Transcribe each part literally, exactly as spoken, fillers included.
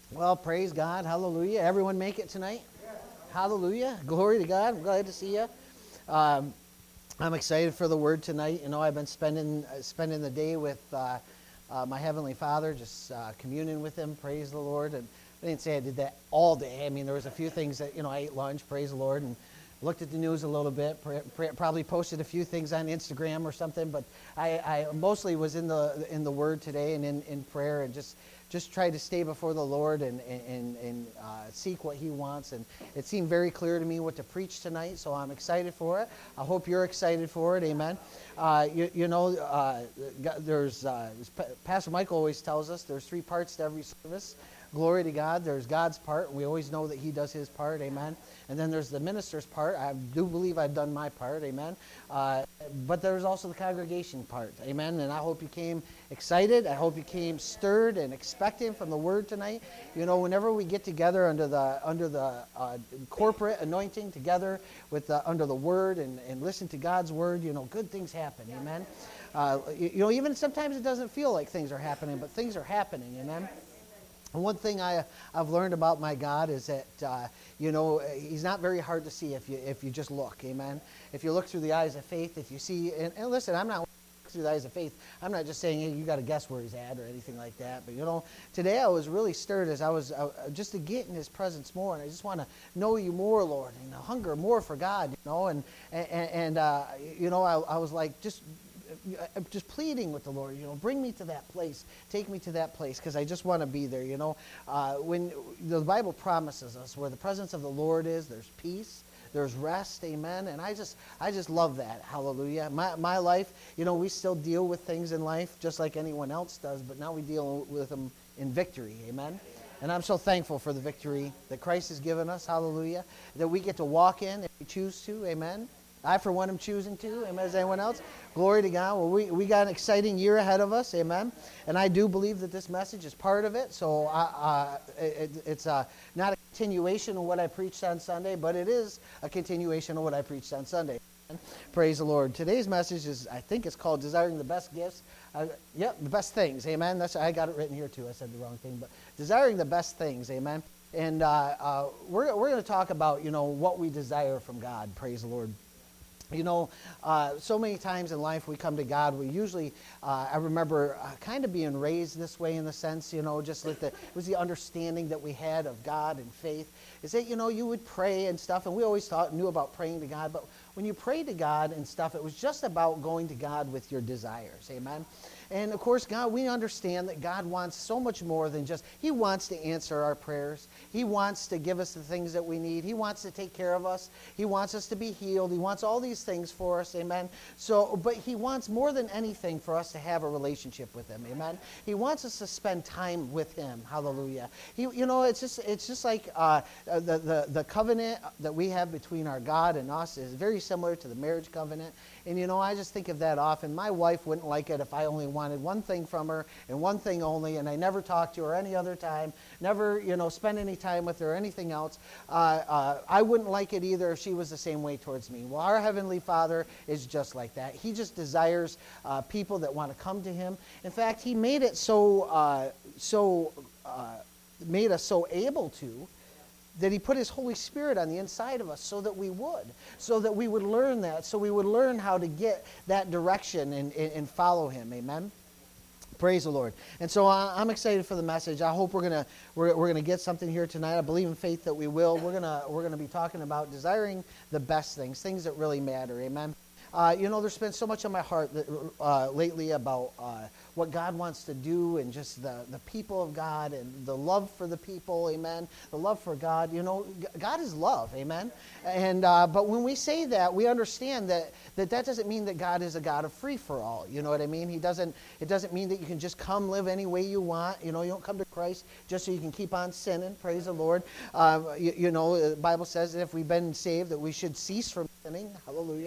Well, praise God. Hallelujah. Everyone make it tonight? Hallelujah. Glory to God. I'm glad to see you. Um, I'm excited for the word tonight. You know, I've been spending uh, spending the day with uh, uh, my Heavenly Father, just uh, communing with Him. Praise the Lord. And I didn't say I did that all day. I mean, there was a few things that, you know, I ate lunch, praise the Lord, and looked at the news a little bit, pr- pr- probably posted a few things on Instagram or something, but I, I mostly was in the in the Word today and in, in prayer and just just tried to stay before the Lord and, and, and uh, seek what He wants. And it seemed very clear to me what to preach tonight, so I'm excited for it. I hope you're excited for it. Amen. Uh, you, you know, uh, there's uh, Pastor Michael always tells us there's three parts to every service. Glory to God. There's God's part, and we always know that He does His part. Amen. And then there's the minister's part. I do believe I've done my part. Amen. Uh, but there's also the congregation part. Amen. And I hope you came excited. I hope you came stirred and expectant from the Word tonight. You know, whenever we get together under the under the uh, corporate anointing together with the, under the Word and, and listen to God's Word, you know, good things happen. Amen. Uh, you, you know, even sometimes it doesn't feel like things are happening, but things are happening. Amen. And one thing I, I've learned about my God is that, uh, you know, He's not very hard to see if you if you just look, amen? If you look through the eyes of faith, if you see, and, and listen, I'm not through the eyes of faith, I'm not just saying, hey, you got to guess where He's at or anything like that. But, you know, today I was really stirred as I was, uh, just to get in His presence more, and I just want to know You more, Lord, and hunger more for God, you know, and, and, and uh, you know, I, I was like, just... I'm just pleading with the Lord, you know, bring me to that place, take me to that place, because I just want to be there, you know. Uh, when the Bible promises us where the presence of the Lord is, there's peace, there's rest, amen, and I just I just love that, hallelujah. My, my life, you know, we still deal with things in life just like anyone else does, but now we deal with them in victory, amen. And I'm so thankful for the victory that Christ has given us, hallelujah, that we get to walk in if we choose to, amen. I, for one, am choosing to. Amen. Is anyone else? Glory to God. Well, we, we got an exciting year ahead of us. Amen. And I do believe that this message is part of it. So uh, uh, it, it's uh, not a continuation of what I preached on Sunday, but it is a continuation of what I preached on Sunday. Amen. Praise the Lord. Today's message is, I think it's called Desiring the Best Gifts. Uh, yep, the best things. Amen. That's I got it written here, too. I said the wrong thing. But Desiring the Best Things. Amen. And uh, uh, we're, we're going to talk about, you know, what we desire from God. Praise the Lord. You know, uh, so many times in life we come to God, we usually, uh, I remember uh, kind of being raised this way in the sense, you know, just like the, it was the understanding that we had of God and faith, is that, you know, you would pray and stuff, and we always thought, knew about praying to God, but when you pray to God and stuff, it was just about going to God with your desires, amen? And of course, God, we understand that God wants so much more than just, He wants to answer our prayers. He wants to give us the things that we need. He wants to take care of us. He wants us to be healed. He wants all these things for us, amen? So, but He wants more than anything for us to have a relationship with Him, amen? He wants us to spend time with Him, hallelujah. He, you know, it's just, it's just like uh, the, the, the covenant that we have between our God and us is very similar to the marriage covenant. And, you know, I just think of that often. My wife wouldn't like it if I only wanted one thing from her and one thing only, and I never talked to her any other time, never, you know, spend any time with her or anything else. Uh, uh, I wouldn't like it either if she was the same way towards me. Well, our Heavenly Father is just like that. He just desires uh, people that want to come to Him. In fact, He made it so, uh, so, uh, made us so able to, that He put His Holy Spirit on the inside of us so that we would, so that we would learn that, so we would learn how to get that direction and, and, and follow Him. Amen? Praise the Lord. And so I'm excited for the message. I hope we're gonna we're, we're gonna get something here tonight. I believe in faith that we will. We're gonna we're gonna be talking about desiring the best things, things that really matter. Amen. Uh, you know, there's been so much on my heart that, uh, lately about uh, what God wants to do and just the, the people of God and the love for the people, amen, the love for God. You know, God is love, amen. And uh, but when we say that, we understand that, that that doesn't mean that God is a God of free-for-all, you know what I mean? He doesn't, it doesn't mean that you can just come live any way you want. You know, you don't come to Christ just so you can keep on sinning, praise the Lord. Uh, you, you know, the Bible says that if we've been saved that we should cease from sinning, hallelujah.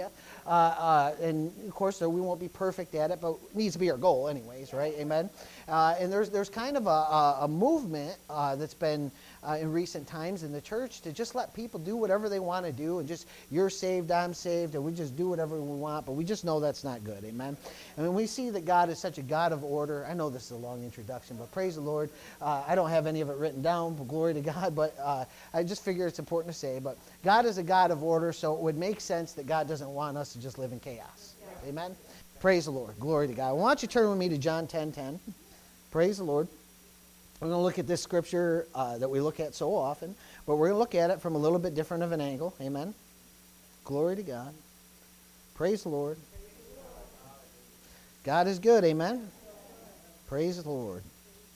Uh, uh, and of course, we won't be perfect at it, but it needs to be our goal anyways, right? Amen. Uh, and there's there's kind of a, a, a movement uh, that's been uh, in recent times in the church to just let people do whatever they want to do, and just you're saved, I'm saved, and we just do whatever we want. But we just know that's not good, amen. And when we see that God is such a God of order, I know this is a long introduction, but praise the Lord. Uh, I don't have any of it written down, but glory to God. But uh, I just figure it's important to say. But God is a God of order, so it would make sense that God doesn't want us to just live in chaos, yeah. Amen. Praise the Lord. Glory to God. Why don't you turn with me to John ten ten? Praise the Lord. We're going to look at this scripture uh, that we look at so often, but we're going to look at it from a little bit different of an angle. Amen. Glory to God. Praise the Lord. God is good. Amen. Praise the Lord.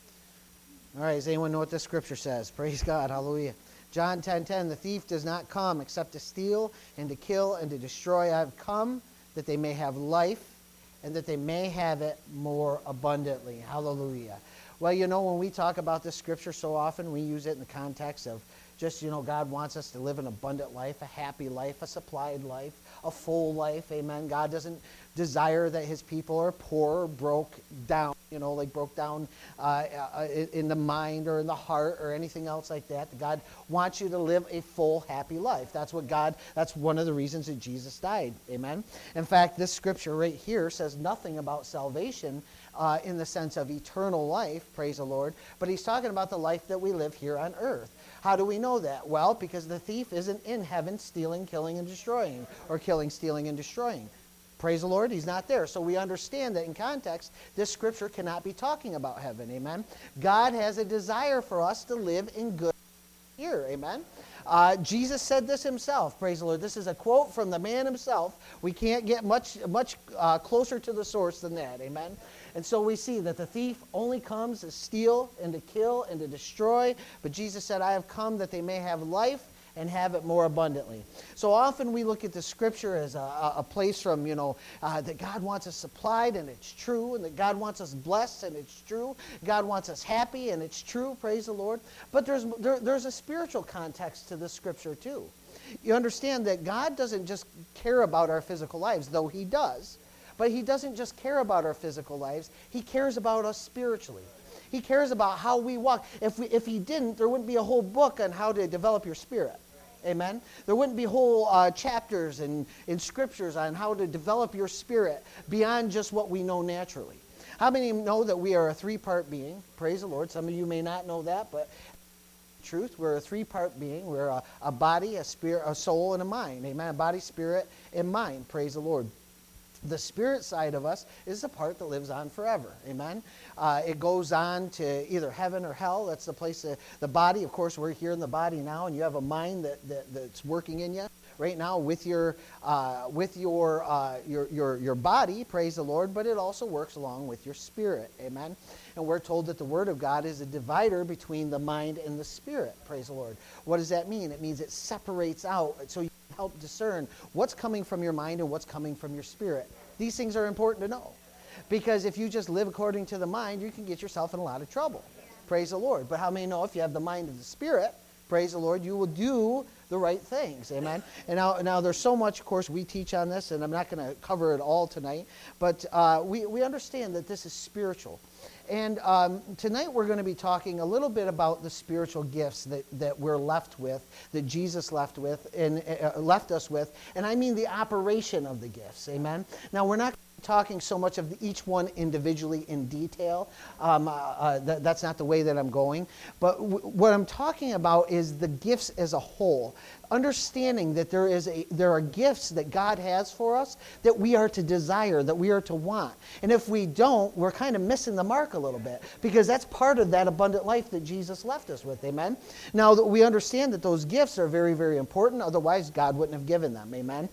All right. Does anyone know what this scripture says? Praise God. Hallelujah. John ten ten, the thief does not come except to steal and to kill and to destroy. I have come that they may have life and that they may have it more abundantly. Hallelujah. Well, you know, when we talk about this scripture so often, we use it in the context of just, you know, God wants us to live an abundant life, a happy life, a supplied life, a full life. Amen. God doesn't desire that his people are poor or broke down, you know, like broke down uh, in the mind or in the heart or anything else like that. God wants you to live a full, happy life. That's what God, that's one of the reasons that Jesus died. Amen. In fact, this scripture right here says nothing about salvation uh, in the sense of eternal life, praise the Lord, but he's talking about the life that we live here on earth. How do we know that? Well, because the thief isn't in heaven stealing, killing, and destroying, or killing, stealing, and destroying. Praise the Lord, he's not there. So we understand that in context, this scripture cannot be talking about heaven, amen? God has a desire for us to live in good here, amen? Uh, Jesus said this himself, praise the Lord. This is a quote from the man himself. We can't get much, much uh, closer to the source than that, amen? And so we see that the thief only comes to steal and to kill and to destroy. But Jesus said, I have come that they may have life and have it more abundantly. So often we look at the scripture as a, a place from, you know, uh, that God wants us supplied, and it's true, and that God wants us blessed, and it's true. God wants us happy, and it's true, praise the Lord. But there's, there, there's a spiritual context to this scripture too. You understand that God doesn't just care about our physical lives, though he does. But he doesn't just care about our physical lives. He cares about us spiritually. He cares about how we walk. If we, if he didn't, there wouldn't be a whole book on how to develop your spirit. Amen? There wouldn't be whole uh, chapters and in scriptures on how to develop your spirit beyond just what we know naturally. How many know that we are a three-part being? Praise the Lord. Some of you may not know that, but truth, we're a three-part being. We're a, a body, a spirit, a soul, and a mind. Amen? A body, spirit, and mind. Praise the Lord. The spirit side of us is the part that lives on forever. Amen? Uh, it goes on to either heaven or hell. That's the place, that, the body. Of course, we're here in the body now, and you have a mind that, that that's working in you right now with your uh, with your, uh, your your your body. Praise the Lord. But it also works along with your spirit. Amen? And we're told that the Word of God is a divider between the mind and the spirit. Praise the Lord. What does that mean? It means it separates out, so you can help discern what's coming from your mind and what's coming from your spirit. These things are important to know. Because if you just live according to the mind, you can get yourself in a lot of trouble. Praise the Lord. But how many know if you have the mind of the Spirit, praise the Lord, you will do the right things. Amen. And now, now there's so much, of course, we teach on this, and I'm not going to cover it all tonight. But uh, we, we understand that this is spiritual. And um, tonight we're going to be talking a little bit about the spiritual gifts that, that we're left with, that Jesus left with, and uh, left us with. And I mean the operation of the gifts. Amen. Now we're not talking so much of the, each one individually in detail. Um, uh, uh, that, that's not the way that I'm going. But w- what I'm talking about is the gifts as a whole. Understanding that there is a there are gifts that God has for us that we are to desire, that we are to want. And if we don't, we're kind of missing the mark a little bit, because that's part of that abundant life that Jesus left us with. Amen? Now, that we understand that those gifts are very, very important. Otherwise, God wouldn't have given them. Amen?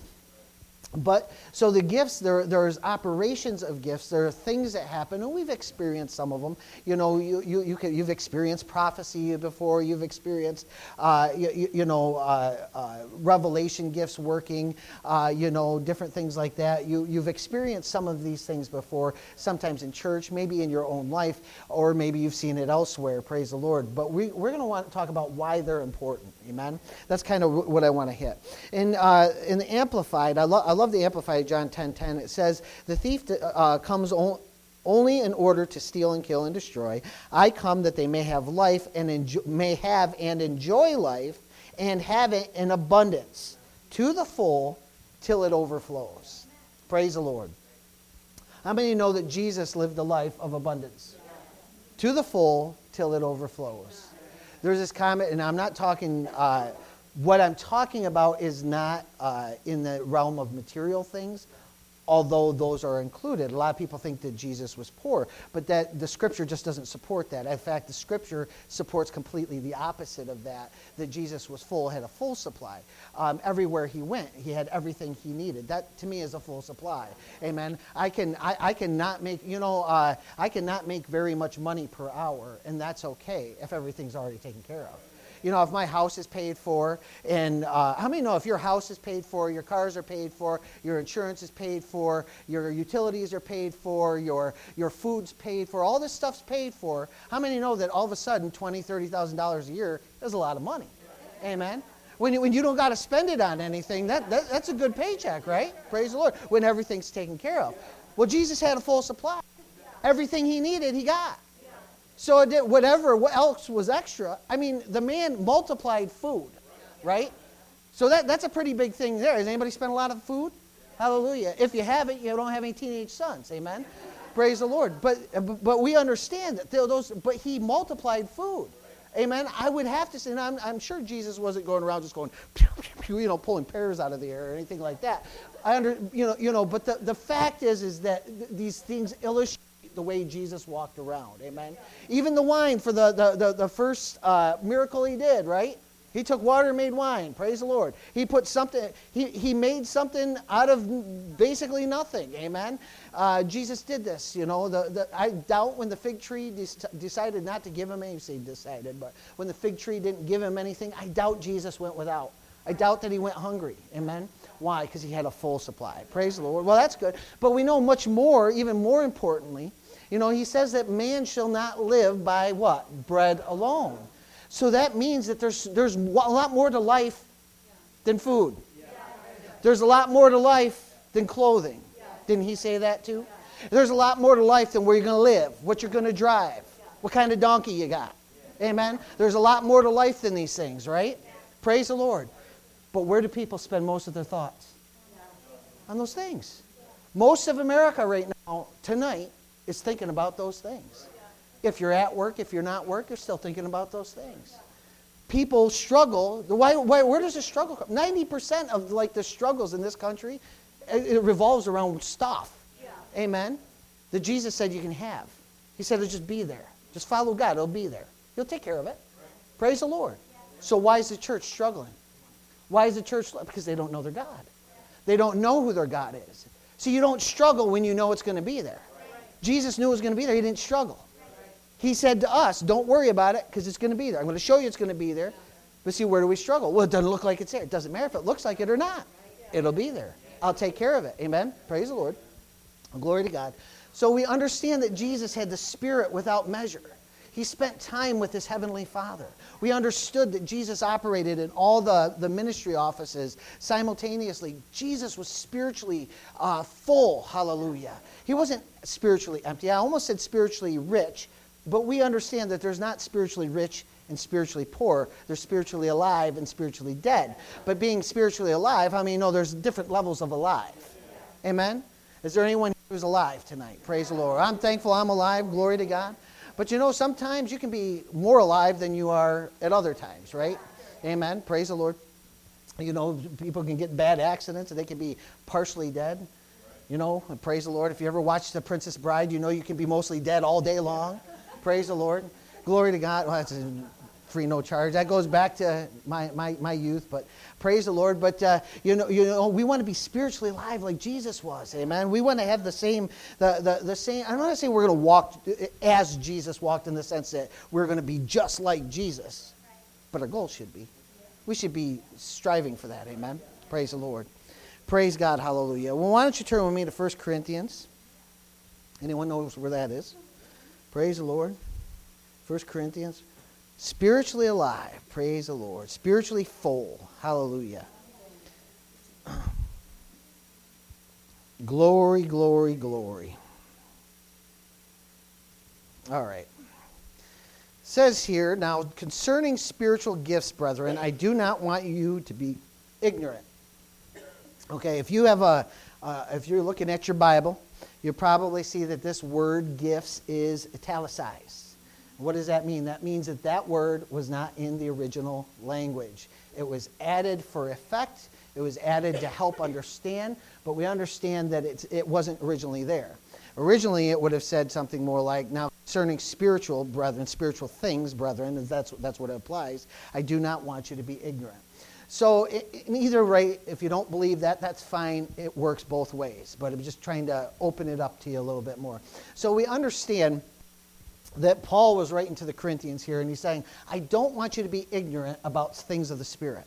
But, so the gifts, there, there's operations of gifts. There are things that happen, and we've experienced some of them. You know, you, you, you can, you've experienced prophecy before. You've experienced, uh, you, you know, uh, uh, revelation gifts working, uh, you know, different things like that. You, you've experienced some of these things before, sometimes in church, maybe in your own life, or maybe you've seen it elsewhere, praise the Lord. But we, we're going to want to talk about why they're important, amen? That's kind of what I want to hit. In, uh, in the Amplified, I, lo- I love love the Amplified John ten ten. It says, the thief uh, comes on, only in order to steal and kill and destroy. I come that they may have life and enjoy, may have and enjoy life and have it in abundance to the full till it overflows. Praise the Lord. How many know that Jesus lived a life of abundance? To the full till it overflows. There's this comment, and I'm not talking, uh, what I'm talking about is not uh, in the realm of material things, although those are included. A lot of people think that Jesus was poor, but that the Scripture just doesn't support that. In fact, the Scripture supports completely the opposite of that, that Jesus was full, had a full supply. Um, everywhere he went, he had everything he needed. That, to me, is a full supply. Amen. I can, I, I cannot make, you know, uh, I cannot make very much money per hour, and that's okay if everything's already taken care of. You know, if my house is paid for, and uh, how many know if your house is paid for, your cars are paid for, your insurance is paid for, your utilities are paid for, your your food's paid for, all this stuff's paid for, how many know that all of a sudden twenty thousand dollars, thirty thousand dollars a year is a lot of money? Amen? When you, when you don't got to spend it on anything, that, that that's a good paycheck, right? Praise the Lord. When everything's taken care of. Well, Jesus had a full supply. Everything he needed, he got. So it did whatever else was extra. I mean, the man multiplied food, right? So that, that's a pretty big thing there. Has anybody spent a lot of food? Hallelujah. If you haven't, you don't have any teenage sons. Amen. Praise the Lord. But but we understand that those. But he multiplied food. Amen. I would have to say, and I'm, I'm sure Jesus wasn't going around just going, pew, pew, pew, you know, pulling pears out of the air or anything like that. I under, you know, you know. But the, the fact is, is that th- these things illustrate the way Jesus walked around. Amen. Even the wine for the, the, the, the first uh, miracle he did, right? He took water and made wine. Praise the Lord. He put something, he, he made something out of basically nothing. Amen. Uh, Jesus did this, you know. The, the, I doubt when the fig tree de- decided not to give him anything, say decided, but when the fig tree didn't give him anything, I doubt Jesus went without. I doubt that he went hungry. Amen. Why? Because he had a full supply. Praise the Lord. Well, that's good. But we know much more, even more importantly, you know, he says that man shall not live by what? Bread alone. So that means that there's there's a lot more to life than food. There's a lot more to life than clothing. Didn't he say that too? There's a lot more to life than where you're going to live, what you're going to drive, what kind of donkey you got. Amen? There's a lot more to life than these things, right? Praise the Lord. But where do people spend most of their thoughts? On those things. Most of America right now, tonight, is thinking about those things. If you're at work, if you're not work, you're still thinking about those things. People struggle. Why, why, where does the struggle come? ninety percent of like the struggles in this country, it, it revolves around stuff. Yeah. Amen? That Jesus said you can have. He said it'll just be there. Just follow God. It'll be there. He'll take care of it. Right. Praise the Lord. So why is the church struggling? Why is the church? Because they don't know their God. They don't know who their God is. So you don't struggle when you know it's going to be there. Jesus knew it was going to be there. He didn't struggle. He said to us, don't worry about it because it's going to be there. I'm going to show you it's going to be there. But see, where do we struggle? Well, it doesn't look like it's there. It doesn't matter if it looks like it or not. It'll be there. I'll take care of it. Amen? Praise the Lord. Glory to God. So we understand that Jesus had the Spirit without measure. He spent time with his Heavenly Father. We understood that Jesus operated in all the, the ministry offices simultaneously. Jesus was spiritually uh, full. Hallelujah. He wasn't spiritually empty. I almost said spiritually rich, but we understand that there's not spiritually rich and spiritually poor. There's spiritually alive and spiritually dead. But being spiritually alive, I mean, no, there's different levels of alive. Amen? Is there anyone who's alive tonight? Praise the Lord. I'm thankful I'm alive. Glory to God. But you know, sometimes you can be more alive than you are at other times, right? Amen. Praise the Lord. You know, people can get in bad accidents and they can be partially dead. You know, and praise the Lord. If you ever watched The Princess Bride, you know you can be mostly dead all day long. Praise the Lord. Glory to God. Well, that's a free, no charge. That goes back to my, my, my youth, but praise the Lord. But, uh, you know, you know, we want to be spiritually alive like Jesus was. Amen. We want to have the same, the, the, the same, I'm not going to say we're going to walk as Jesus walked in the sense that we're going to be just like Jesus, but our goal should be. We should be striving for that. Amen. Praise the Lord. Praise God. Hallelujah. Well, why don't you turn with me to First Corinthians? Anyone knows where that is? Praise the Lord. First Corinthians. Spiritually alive. Praise the Lord. Spiritually full. Hallelujah. Glory, glory, glory. All right. Says here, now concerning spiritual gifts, brethren, I do not want you to be ignorant. Okay, if you have a, uh, if you're looking at your Bible, you'll probably see that this word gifts is italicized. What does that mean? That means that that word was not in the original language. It was added for effect. It was added to help understand, but we understand that it's, it wasn't originally there. Originally, it would have said something more like, now concerning spiritual brethren, spiritual things, brethren, and that's, that's what it applies, I do not want you to be ignorant. So in either way, if you don't believe that, that's fine. It works both ways. But I'm just trying to open it up to you a little bit more. So we understand that Paul was writing to the Corinthians here, and he's saying, I don't want you to be ignorant about things of the Spirit.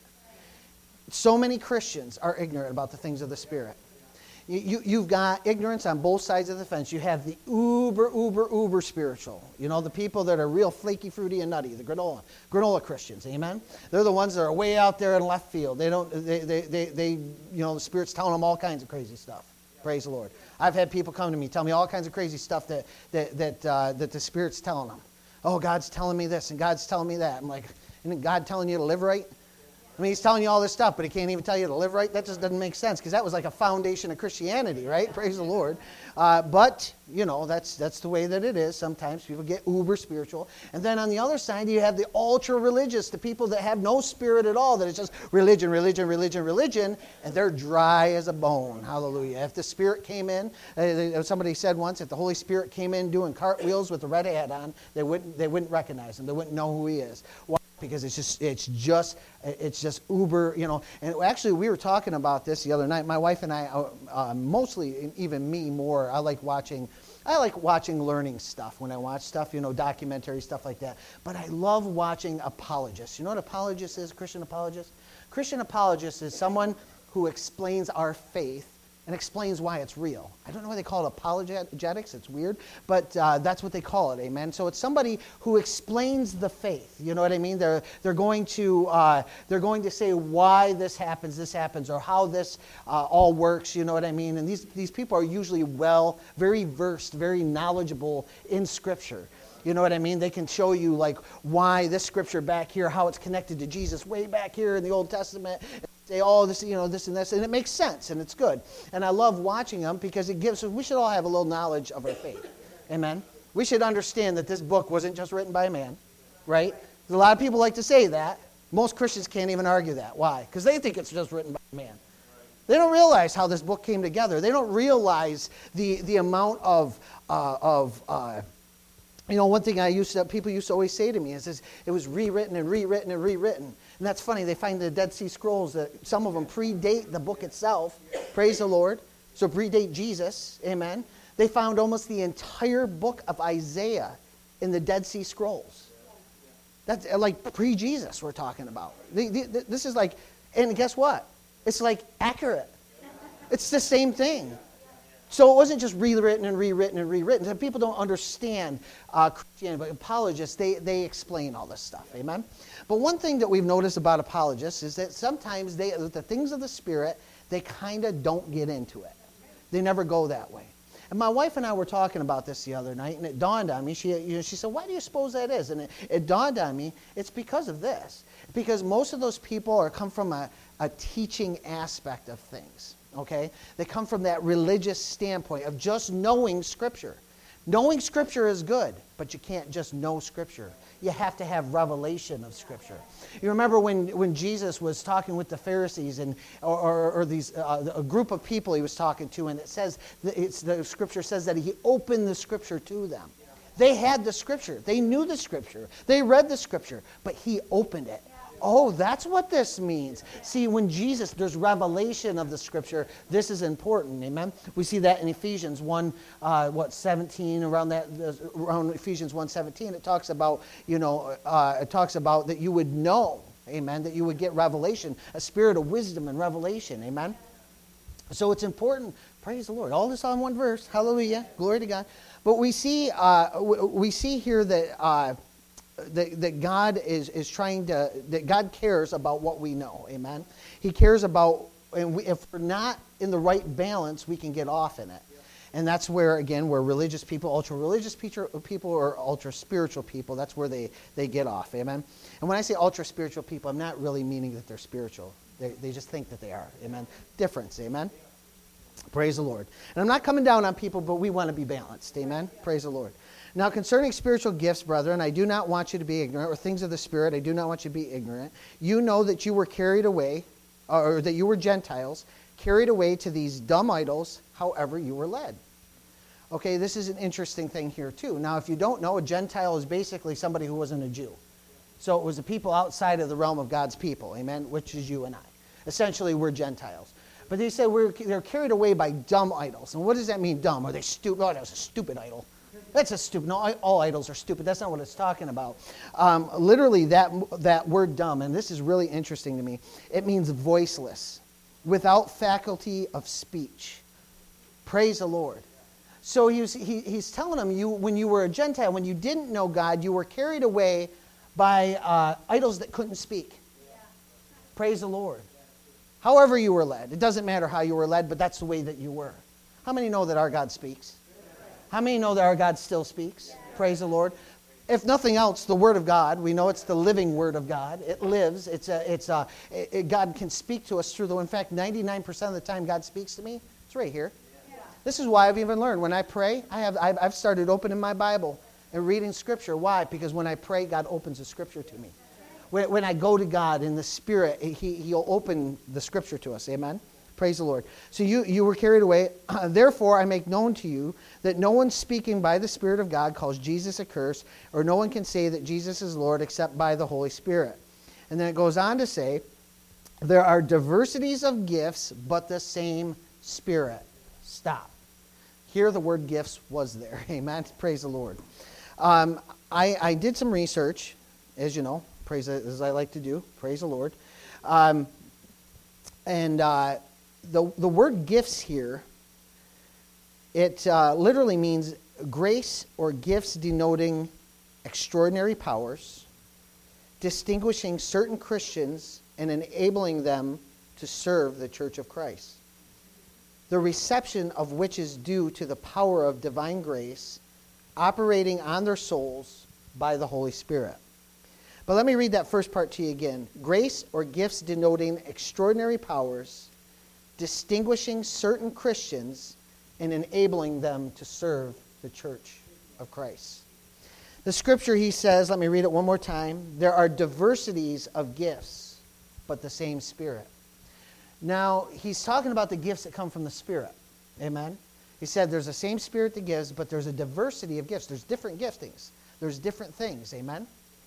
So many Christians are ignorant about the things of the Spirit. You, you, you've got ignorance on both sides of the fence. You have the uber, uber, uber spiritual. You know, the people that are real flaky, fruity, and nutty, the granola, granola Christians, amen? They're the ones that are way out there in left field. They don't, they, they, they, they, you know, the Spirit's telling them all kinds of crazy stuff. Praise the Lord. I've had people come to me, tell me all kinds of crazy stuff that, that, that, uh, that the Spirit's telling them. Oh, God's telling me this, and God's telling me that. I'm like, isn't God telling you to live right? I mean, he's telling you all this stuff, but he can't even tell you to live right? That just doesn't make sense, because that was like a foundation of Christianity, right? Praise the Lord. Uh, but, you know, that's that's the way that it is. Sometimes people get uber spiritual. And then on the other side, you have the ultra-religious, the people that have no spirit at all, that it's just religion, religion, religion, religion, and they're dry as a bone. Hallelujah. If the Spirit came in, uh, somebody said once, if the Holy Spirit came in doing cartwheels with a red hat on, they wouldn't, they wouldn't recognize him. They wouldn't know who he is. Why? Because it's just, it's just, it's just uber, you know. And actually, we were talking about this the other night. My wife and I, uh, mostly, even me more, I like watching, I like watching learning stuff when I watch stuff, you know, documentary stuff like that. But I love watching apologists. You know what apologist is, Christian apologist? Christian apologist is someone who explains our faith and explains why it's real. I don't know why they call it apologetics. It's weird, but uh, that's what they call it, amen? So it's somebody who explains the faith. You know what I mean? They're they're going to uh, they're going to say why this happens, this happens, or how this uh, all works. You know what I mean? And these these people are usually well, very versed, very knowledgeable in Scripture. You know what I mean? They can show you like why this scripture back here, how it's connected to Jesus way back here in the Old Testament. Say, oh, this, you know, this and this, and it makes sense, and it's good. And I love watching them because it gives, we should all have a little knowledge of our faith. Amen? We should understand that this book wasn't just written by a man, right? A lot of people like to say that. Most Christians can't even argue that. Why? Because they think it's just written by a man. They don't realize how this book came together. They don't realize the, the amount of, uh, of uh, you know, one thing I used to, people used to always say to me is, is it was rewritten and rewritten and rewritten. And that's funny. They find the Dead Sea Scrolls that some of them predate the book itself. Praise the Lord. So predate Jesus. Amen. They found almost the entire book of Isaiah in the Dead Sea Scrolls. That's like pre-Jesus we're talking about. The, the, this is like, and guess what? It's like accurate. It's the same thing. So it wasn't just rewritten and rewritten and rewritten. People don't understand uh, Christianity, but apologists, they, they explain all this stuff. Amen? But one thing that we've noticed about apologists is that sometimes they, the things of the Spirit, they kind of don't get into it. They never go that way. And my wife and I were talking about this the other night, and it dawned on me. She, you know, she said, why do you suppose that is? And it, it dawned on me, it's because of this. Because most of those people are come from a, a teaching aspect of things. Okay? They come from that religious standpoint of just knowing Scripture. Knowing Scripture is good, but you can't just know Scripture. You have to have revelation of Scripture. You remember when, when Jesus was talking with the Pharisees and or, or, or these uh, a group of people he was talking to, and it says it's the Scripture says that he opened the Scripture to them. They had the Scripture. They knew the Scripture. They read the Scripture, but he opened it. Oh, that's what this means. See, when Jesus, there's revelation of the Scripture. This is important, amen? We see that in Ephesians one, uh, what, seventeen, around that, around Ephesians one seventeen. It talks about, you know, uh, it talks about that you would know, amen, that you would get revelation, a spirit of wisdom and revelation, amen? So it's important, praise the Lord. All this on one verse, hallelujah, glory to God. But we see, uh, we see here that... Uh, That, that God is, is trying to, that God cares about what we know, amen? He cares about and we, if we're not in the right balance, we can get off in it. And that's where, again, where religious people, ultra-religious people, or ultra-spiritual people, that's where they, they get off, amen? And when I say ultra-spiritual people, I'm not really meaning that they're spiritual. They, they just think that they are, amen? Difference, amen? Praise the Lord. And I'm not coming down on people, but we want to be balanced, amen? Praise the Lord. Now, concerning spiritual gifts, brethren, I do not want you to be ignorant, or things of the Spirit, I do not want you to be ignorant. You know that you were carried away, or that you were Gentiles, carried away to these dumb idols, however you were led. Okay, this is an interesting thing here too. Now, if you don't know, a Gentile is basically somebody who wasn't a Jew. So it was the people outside of the realm of God's people, amen, which is you and I. Essentially, we're Gentiles. But they said we're, they're carried away by dumb idols. And what does that mean, dumb? Are they stupid? Oh, that was a stupid idol. That's a stupid. No, all idols are stupid. That's not what it's talking about. Um, literally, that, that word dumb, and this is really interesting to me, it means voiceless, without faculty of speech. Praise the Lord. So he was, he, he's telling them, you, when you were a Gentile, when you didn't know God, you were carried away by uh, idols that couldn't speak. Yeah. Praise the Lord. However you were led. It doesn't matter how you were led, but that's the way that you were. How many know that our God speaks? How many know that our God still speaks? Praise the Lord. If nothing else, the Word of God, we know it's the living Word of God. It lives. It's a, it's a, it, it, God can speak to us through the, in fact, ninety-nine percent of the time God speaks to me, it's right here. This is why I've even learned. When I pray, I have, I've, I've started opening my Bible and reading Scripture. Why? Because when I pray, God opens the Scripture to me. When, when I go to God in the Spirit, he, He'll open the Scripture to us. Amen? Praise the Lord. So you, you were carried away. Therefore, I make known to you that no one speaking by the Spirit of God calls Jesus accursed, or no one can say that Jesus is Lord except by the Holy Spirit. And then it goes on to say, there are diversities of gifts, but the same Spirit. Stop. Here the word gifts was there. Amen. Praise the Lord. Um, I, I did some research, as you know, praise as I like to do. Praise the Lord. Um, and uh, the the word gifts here, it uh, literally means grace or gifts denoting extraordinary powers, distinguishing certain Christians and enabling them to serve the Church of Christ, the reception of which is due to the power of divine grace operating on their souls by the Holy Spirit. But let me read that first part to you again. Grace or gifts denoting extraordinary powers, distinguishing certain Christians and enabling them to serve the Church of Christ. The scripture, he says, let me read it one more time. There are diversities of gifts, but the same Spirit. Now, he's talking about the gifts that come from the Spirit. Amen? He said there's the same Spirit that gives, but there's a diversity of gifts. There's different giftings. There's different things. Amen?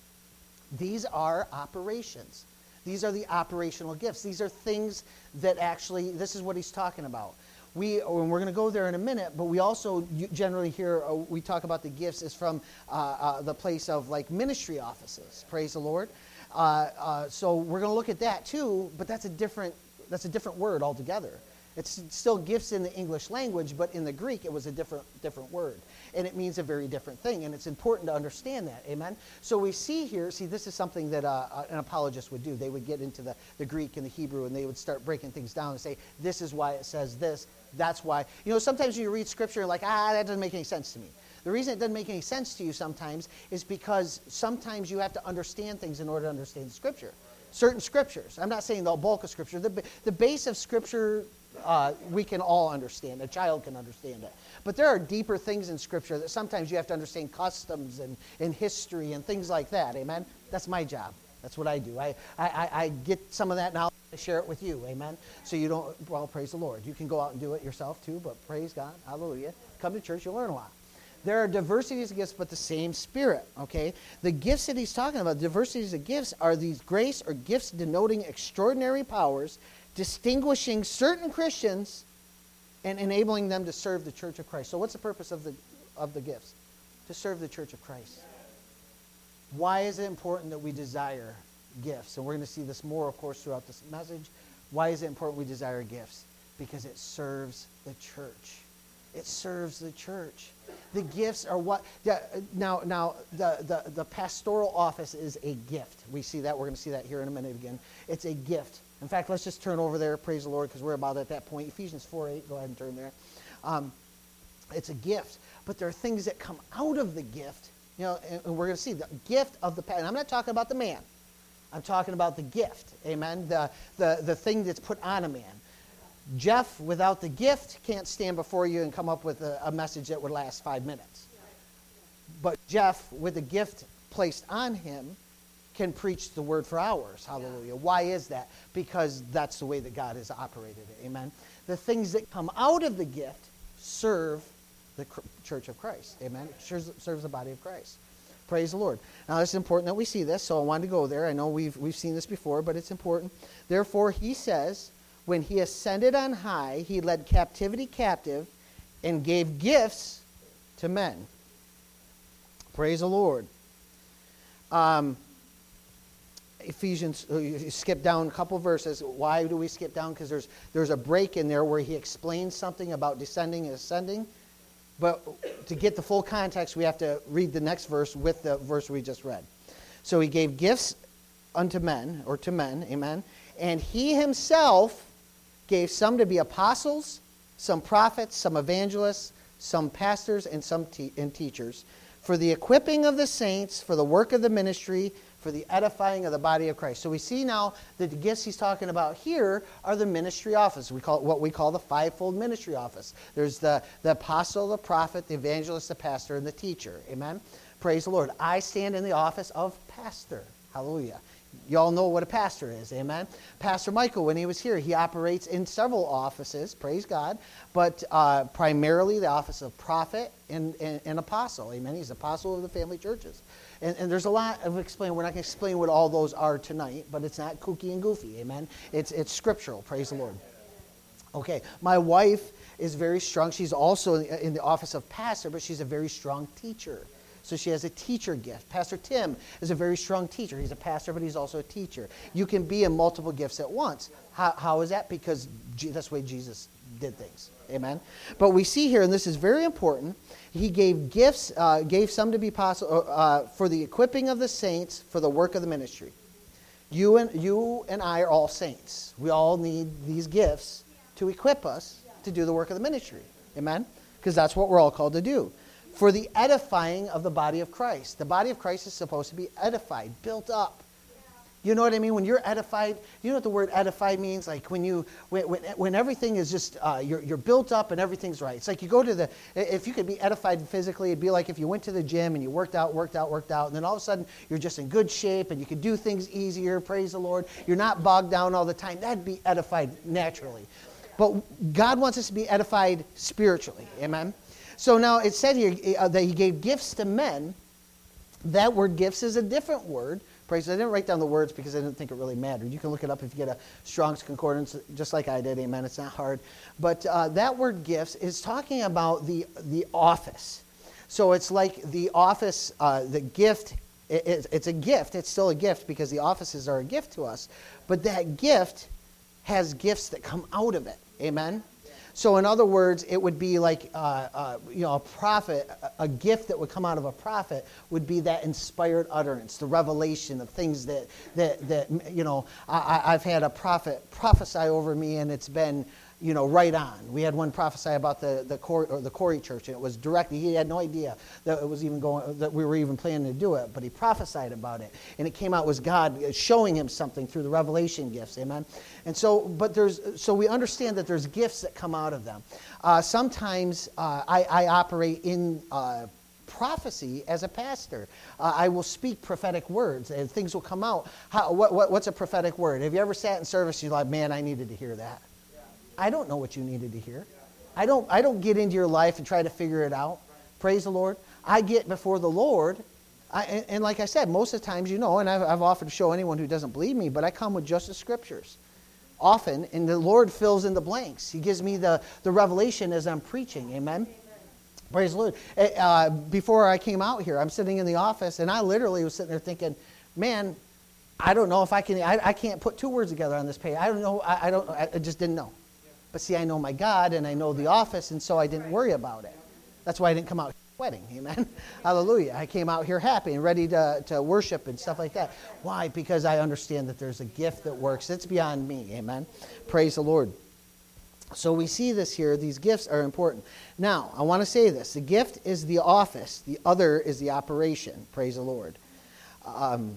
These are operations. These are the operational gifts. These are things that actually, this is what he's talking about. We, and we're going to go there in a minute, but we also generally hear, uh, we talk about the gifts is from uh, uh, the place of like ministry offices. Praise the Lord. Uh, uh, so we're going to look at that too, but that's a different That's a different word altogether. It's still gifts in the English language, but in the Greek it was a different different word. And it means a very different thing, and it's important to understand that. Amen? So we see here, see this is something that uh, an apologist would do. They would get into the, the Greek and the Hebrew, and they would start breaking things down and say, this is why it says this, that's why. You know, sometimes you read scripture and you're like, ah, that doesn't make any sense to me. The reason it doesn't make any sense to you sometimes is because sometimes you have to understand things in order to understand the scripture. Certain scriptures. I'm not saying the bulk of scripture. The, the base of scripture, uh, we can all understand. A child can understand it. But there are deeper things in scripture that sometimes you have to understand customs and, and history and things like that. Amen? That's my job. That's what I do. I, I, I get some of that knowledge and share it with you. Amen? So you don't, well, praise the Lord. You can go out and do it yourself too, but praise God. Hallelujah. Come to church, you'll learn a lot. There are diversities of gifts, but the same Spirit, okay? The gifts that he's talking about, diversities of gifts, are these grace or gifts denoting extraordinary powers, distinguishing certain Christians and enabling them to serve the Church of Christ. So what's the purpose of the, of the gifts? To serve the Church of Christ. Why is it important that we desire gifts? And we're going to see this more, of course, throughout this message. Why is it important we desire gifts? Because it serves the church. It serves the church. The gifts are what, the, now, now the, the, the pastoral office is a gift. We see that. We're going to see that here in a minute again. It's a gift. In fact, let's just turn over there, praise the Lord, because we're about at that point. Ephesians four eight, go ahead and turn there. Um, it's a gift, but there are things that come out of the gift, you know, and, and we're going to see the gift of the, and I'm not talking about the man. I'm talking about the gift, amen, the, the, the thing that's put on a man. Jeff, without the gift, can't stand before you and come up with a, a message that would last five minutes. But Jeff, with the gift placed on him, can preach the word for hours. Hallelujah. Why is that? Because that's the way that God has operated it. Amen. The things that come out of the gift serve the church of Christ. Amen. It serves, serves the body of Christ. Praise the Lord. Now, it's important that we see this, so I wanted to go there. I know we've, we've seen this before, but it's important. Therefore, he says, when he ascended on high, he led captivity captive and gave gifts to men. Praise the Lord. Um, Ephesians, uh, you skip down a couple verses. Why do we skip down? Because there's, there's a break in there where he explains something about descending and ascending. But to get the full context, we have to read the next verse with the verse we just read. So he gave gifts unto men, or to men, amen. And he himself gave some to be apostles, some prophets, some evangelists, some pastors, and some te- and teachers, for the equipping of the saints, for the work of the ministry, for the edifying of the body of Christ. So we see now that the gifts he's talking about here are the ministry office. We call it what we call the fivefold ministry office. There's the, the apostle, the prophet, the evangelist, the pastor, and the teacher. Amen? Praise the Lord. I stand in the office of pastor. Hallelujah. You all know what a pastor is, amen? Pastor Michael, when he was here, he operates in several offices, praise God, but uh, primarily the office of prophet and, and, and apostle, amen? He's apostle of the family churches. And, and there's a lot of explain. We're not going to explain what all those are tonight, but it's not kooky and goofy, amen? It's, it's scriptural, praise the Lord. Okay, my wife is very strong. She's also in the office of pastor, but she's a very strong teacher. So she has a teacher gift. Pastor Tim is a very strong teacher. He's a pastor, but he's also a teacher. You can be in multiple gifts at once. How, how is that? Because that's the way Jesus did things. Amen? But we see here, and this is very important, he gave gifts, uh, gave some to be possible uh, for the equipping of the saints for the work of the ministry. You and, you and I are all saints. We all need these gifts to equip us to do the work of the ministry. Amen? Because that's what we're all called to do. For the edifying of the body of Christ. The body of Christ is supposed to be edified, built up. You know what I mean? When you're edified, you know what the word edified means? Like when you, when, when, when everything is just, uh, you're, you're built up and everything's right. It's like you go to the, if you could be edified physically, it'd be like if you went to the gym and you worked out, worked out, worked out, and then all of a sudden you're just in good shape and you can do things easier, praise the Lord. You're not bogged down all the time. That'd be edified naturally. But God wants us to be edified spiritually. Amen? So now it said here uh, that he gave gifts to men. That word gifts is a different word. Praise. I didn't write down the words because I didn't think it really mattered. You can look it up if you get a Strong's Concordance, just like I did. Amen. It's not hard. But uh, that word gifts is talking about the, the office. So it's like the office, uh, the gift, it, it, it's a gift. It's still a gift because the offices are a gift to us. But that gift has gifts that come out of it. Amen. So in other words, it would be like, uh, uh, you know, a prophet, a, a gift that would come out of a prophet would be that inspired utterance, the revelation of things that, that, that you know, I, I've had a prophet prophesy over me and it's been, you know, right on. We had one prophesy about the the Corey, or the Corey church, and it was directly. He had no idea that it was even going, that we were even planning to do it, but he prophesied about it, and it came out was God showing him something through the revelation gifts. Amen. And so, but there's so we understand that there's gifts that come out of them. Uh, sometimes uh, I, I operate in. Uh, prophecy as a pastor. Uh, I will speak prophetic words and things will come out. How, what, what, what's a prophetic word? Have you ever sat in service and you're like, man, I needed to hear that? I don't know what you needed to hear. I don't I don't get into your life and try to figure it out. Praise the Lord. I get before the Lord. I, and, and like I said, most of the times, you know, and I've, I've offered to show anyone who doesn't believe me, but I come with just the scriptures. Often, and the Lord fills in the blanks. He gives me the, the revelation as I'm preaching. Amen? Amen. Praise the Lord. Uh, before I came out here, I'm sitting in the office, and I literally was sitting there thinking, man, I don't know if I can, I, I can't put two words together on this page. I don't know, I, I don't, I just didn't know. But see, I know my God, and I know the office, and so I didn't worry about it. That's why I didn't come out sweating. Amen. Hallelujah. I came out here happy and ready to, to worship and stuff like that. Why? Because I understand that there's a gift that works. It's beyond me. Amen. Praise the Lord. So we see this here. These gifts are important. Now, I want to say this. The gift is the office. The other is the operation. Praise the Lord. Um,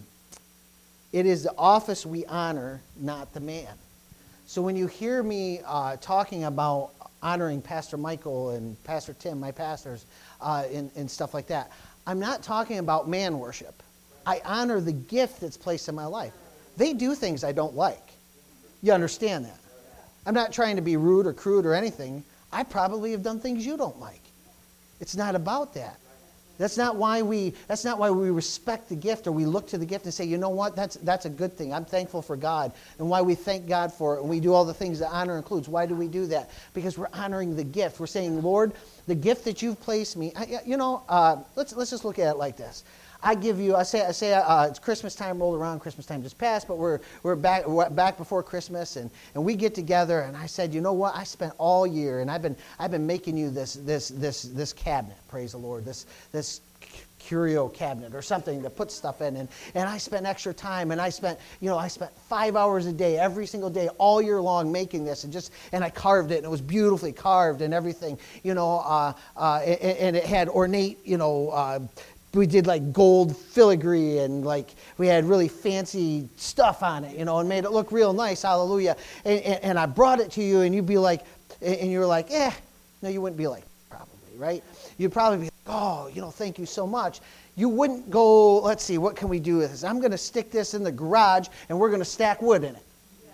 it is the office we honor, not the man. So when you hear me uh, talking about honoring Pastor Michael and Pastor Tim, my pastors, uh, and, and stuff like that, I'm not talking about man worship. I honor the gift that's placed in my life. They do things I don't like. You understand that? I'm not trying to be rude or crude or anything. I probably have done things you don't like. It's not about that. That's not why we that's not why we respect the gift or we look to the gift and say, you know what, that's that's a good thing. I'm thankful for God. And why we thank God for it. And we do all the things that honor includes. Why do we do that? Because we're honoring the gift. We're saying, Lord, the gift that you've placed me, I, you know, uh, let's let's just look at it like this. I give you, I say, I say, uh, it's Christmas time rolled around. Christmas time just passed, but we're we're back we're back before Christmas, and, and we get together. And I said, you know what? I spent all year, and I've been I've been making you this this this this cabinet. Praise the Lord. This this curio cabinet or something to put stuff in, and and I spent extra time, and I spent you know I spent five hours a day every single day all year long making this, and just and I carved it, and it was beautifully carved and everything. You know, uh, uh, and, and it had ornate, you know. Uh, We did like gold filigree and like we had really fancy stuff on it, you know, and made it look real nice. Hallelujah. And, and, and I brought it to you and you'd be like, and you were like, eh. No, you wouldn't be like, probably, right? You'd probably be like, oh, you know, thank you so much. You wouldn't go, let's see, what can we do with this? I'm going to stick this in the garage and we're going to stack wood in it.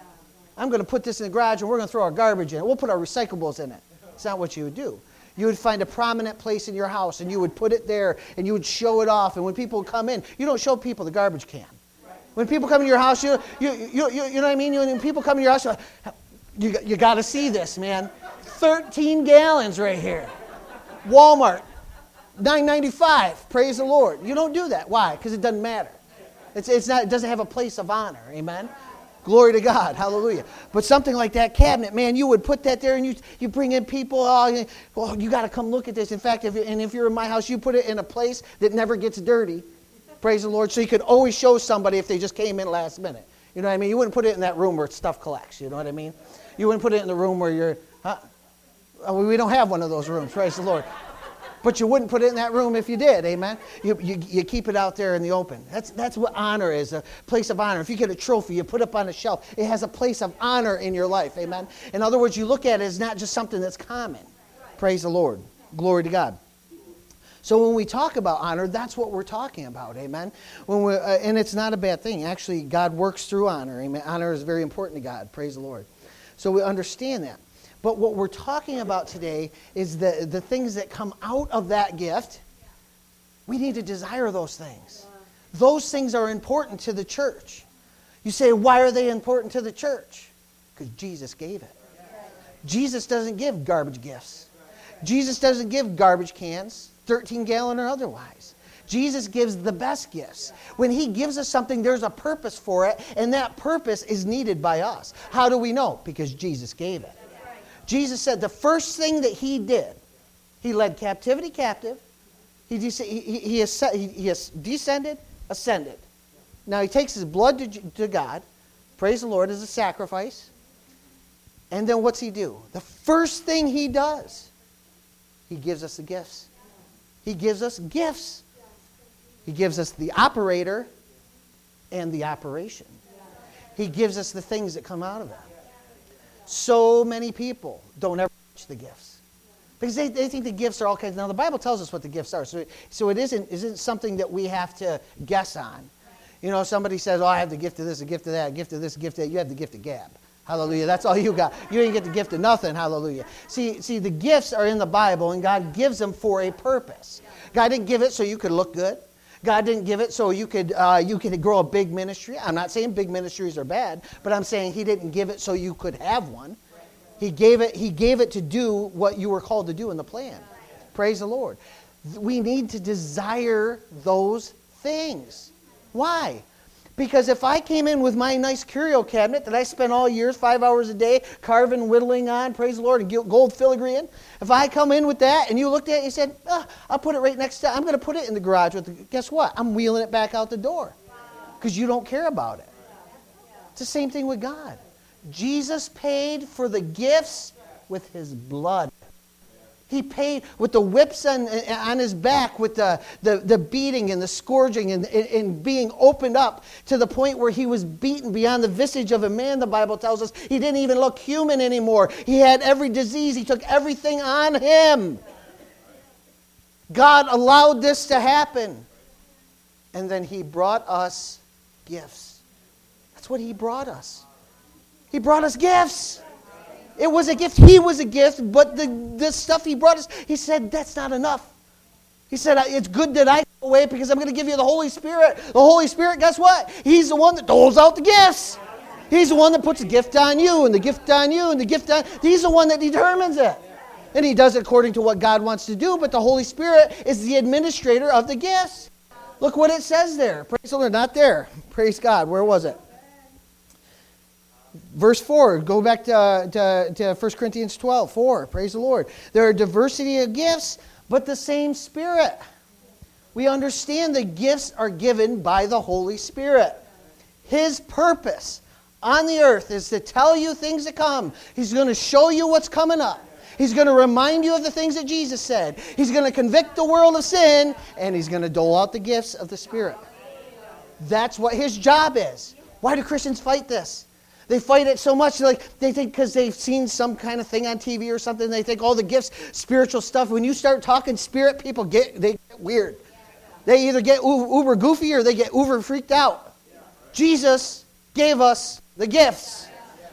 I'm going to put this in the garage and we're going to throw our garbage in it. We'll put our recyclables in it. It's not what you would do. You would find a prominent place in your house, and you would put it there, and you would show it off. And when people come in, you don't show people the garbage can. When people come in your house, you you you you, you know what I mean? You, when people come in your house, you're like, you, you got to see this, man. thirteen gallons right here. Walmart, nine ninety-five. Praise the Lord. You don't do that. Why? Because it doesn't matter. It's it's not. It doesn't have a place of honor. Amen. Glory to God. Hallelujah. But something like that cabinet, man, you would put that there and you you bring in people. Oh, well, you got to come look at this. In fact, if you, and if you're in my house, you put it in a place that never gets dirty. Praise the Lord. So you could always show somebody if they just came in last minute. You know what I mean? You wouldn't put it in that room where stuff collects. You know what I mean? You wouldn't put it in the room where you're, huh? Oh, we don't have one of those rooms. Praise the Lord. But you wouldn't put it in that room if you did, amen? You, you you keep it out there in the open. That's that's what honor is, a place of honor. If you get a trophy, you put it up on a shelf. It has a place of honor in your life, amen? In other words, you look at it as not just something that's common. Praise the Lord. Glory to God. So when we talk about honor, that's what we're talking about, amen? When we uh, and it's not a bad thing. Actually, God works through honor, amen? Honor is very important to God. Praise the Lord. So we understand that. But what we're talking about today is the, the things that come out of that gift. We need to desire those things. Those things are important to the church. You say, why are they important to the church? Because Jesus gave it. Jesus doesn't give garbage gifts. Jesus doesn't give garbage cans, thirteen gallon or otherwise. Jesus gives the best gifts. When he gives us something, there's a purpose for it, and that purpose is needed by us. How do we know? Because Jesus gave it. Jesus said the first thing that he did, he led captivity captive. He, de- he, he, he, has, he, he has descended, ascended. Now he takes his blood to, to God, praise the Lord, as a sacrifice. And then what's he do? The first thing he does, he gives us the gifts. He gives us gifts. He gives us the operator and the operation. He gives us the things that come out of that. So many people don't ever touch the gifts. Because they, they think the gifts are all kinds. Now, the Bible tells us what the gifts are. So, so it isn't, isn't something that we have to guess on. You know, somebody says, oh, I have the gift of this, a gift of that, a gift of this, a gift of that. You have the gift of gab. Hallelujah. That's all you got. You didn't get the gift of nothing. Hallelujah. See, see, the gifts are in the Bible, and God gives them for a purpose. God didn't give it so you could look good. God didn't give it so you could uh, you could grow a big ministry. I'm not saying big ministries are bad, but I'm saying he didn't give it so you could have one. He gave it, he gave it to do what you were called to do in the plan. Praise the Lord. We need to desire those things. Why? Because if I came in with my nice curio cabinet that I spent all years, five hours a day, carving, whittling on, praise the Lord, and gold filigree in, if I come in with that and you looked at it and you said, oh, I'll put it right next to, I'm going to put it in the garage. With the, guess what? I'm wheeling it back out the door because you don't care about it. It's the same thing with God. Jesus paid for the gifts with his blood. He paid with the whips on, on his back, with the, the, the beating and the scourging and, and, and being opened up to the point where he was beaten beyond the visage of a man, the Bible tells us. He didn't even look human anymore. He had every disease. He took everything on him. God allowed this to happen. And then he brought us gifts. That's what he brought us. He brought us gifts. It was a gift. He was a gift, but the, the stuff he brought us, he said, that's not enough. He said, it's good that I go away because I'm going to give you the Holy Spirit. The Holy Spirit, guess what? He's the one that doles out the gifts. He's the one that puts the gift on you and the gift on you and the gift on... He's the one that determines it. And he does it according to what God wants to do, but the Holy Spirit is the administrator of the gifts. Look what it says there. Praise the Lord. Not there. Praise God. Where was it? Verse four, go back to, to, to First Corinthians twelve, four. Praise the Lord. There are diversity of gifts, but the same Spirit. We understand the gifts are given by the Holy Spirit. His purpose on the earth is to tell you things to come. He's going to show you what's coming up. He's going to remind you of the things that Jesus said. He's going to convict the world of sin, and he's going to dole out the gifts of the Spirit. That's what his job is. Why do Christians fight this? They fight it so much, like they think because they've seen some kind of thing on T V or something, they think all the gifts, spiritual stuff. When you start talking spirit, people get they get weird. They either get uber goofy or they get uber freaked out. Jesus gave us the gifts.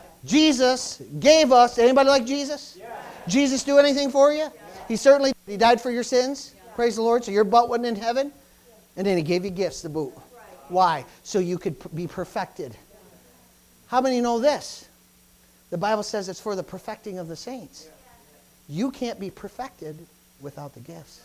Jesus gave us. Anybody like Jesus? Jesus do anything for you? He certainly did. He died for your sins. Praise the Lord. So your butt wasn't in heaven. And then he gave you gifts to boot. Why? So you could be perfected. How many know this? The Bible says it's for the perfecting of the saints. You can't be perfected without the gifts.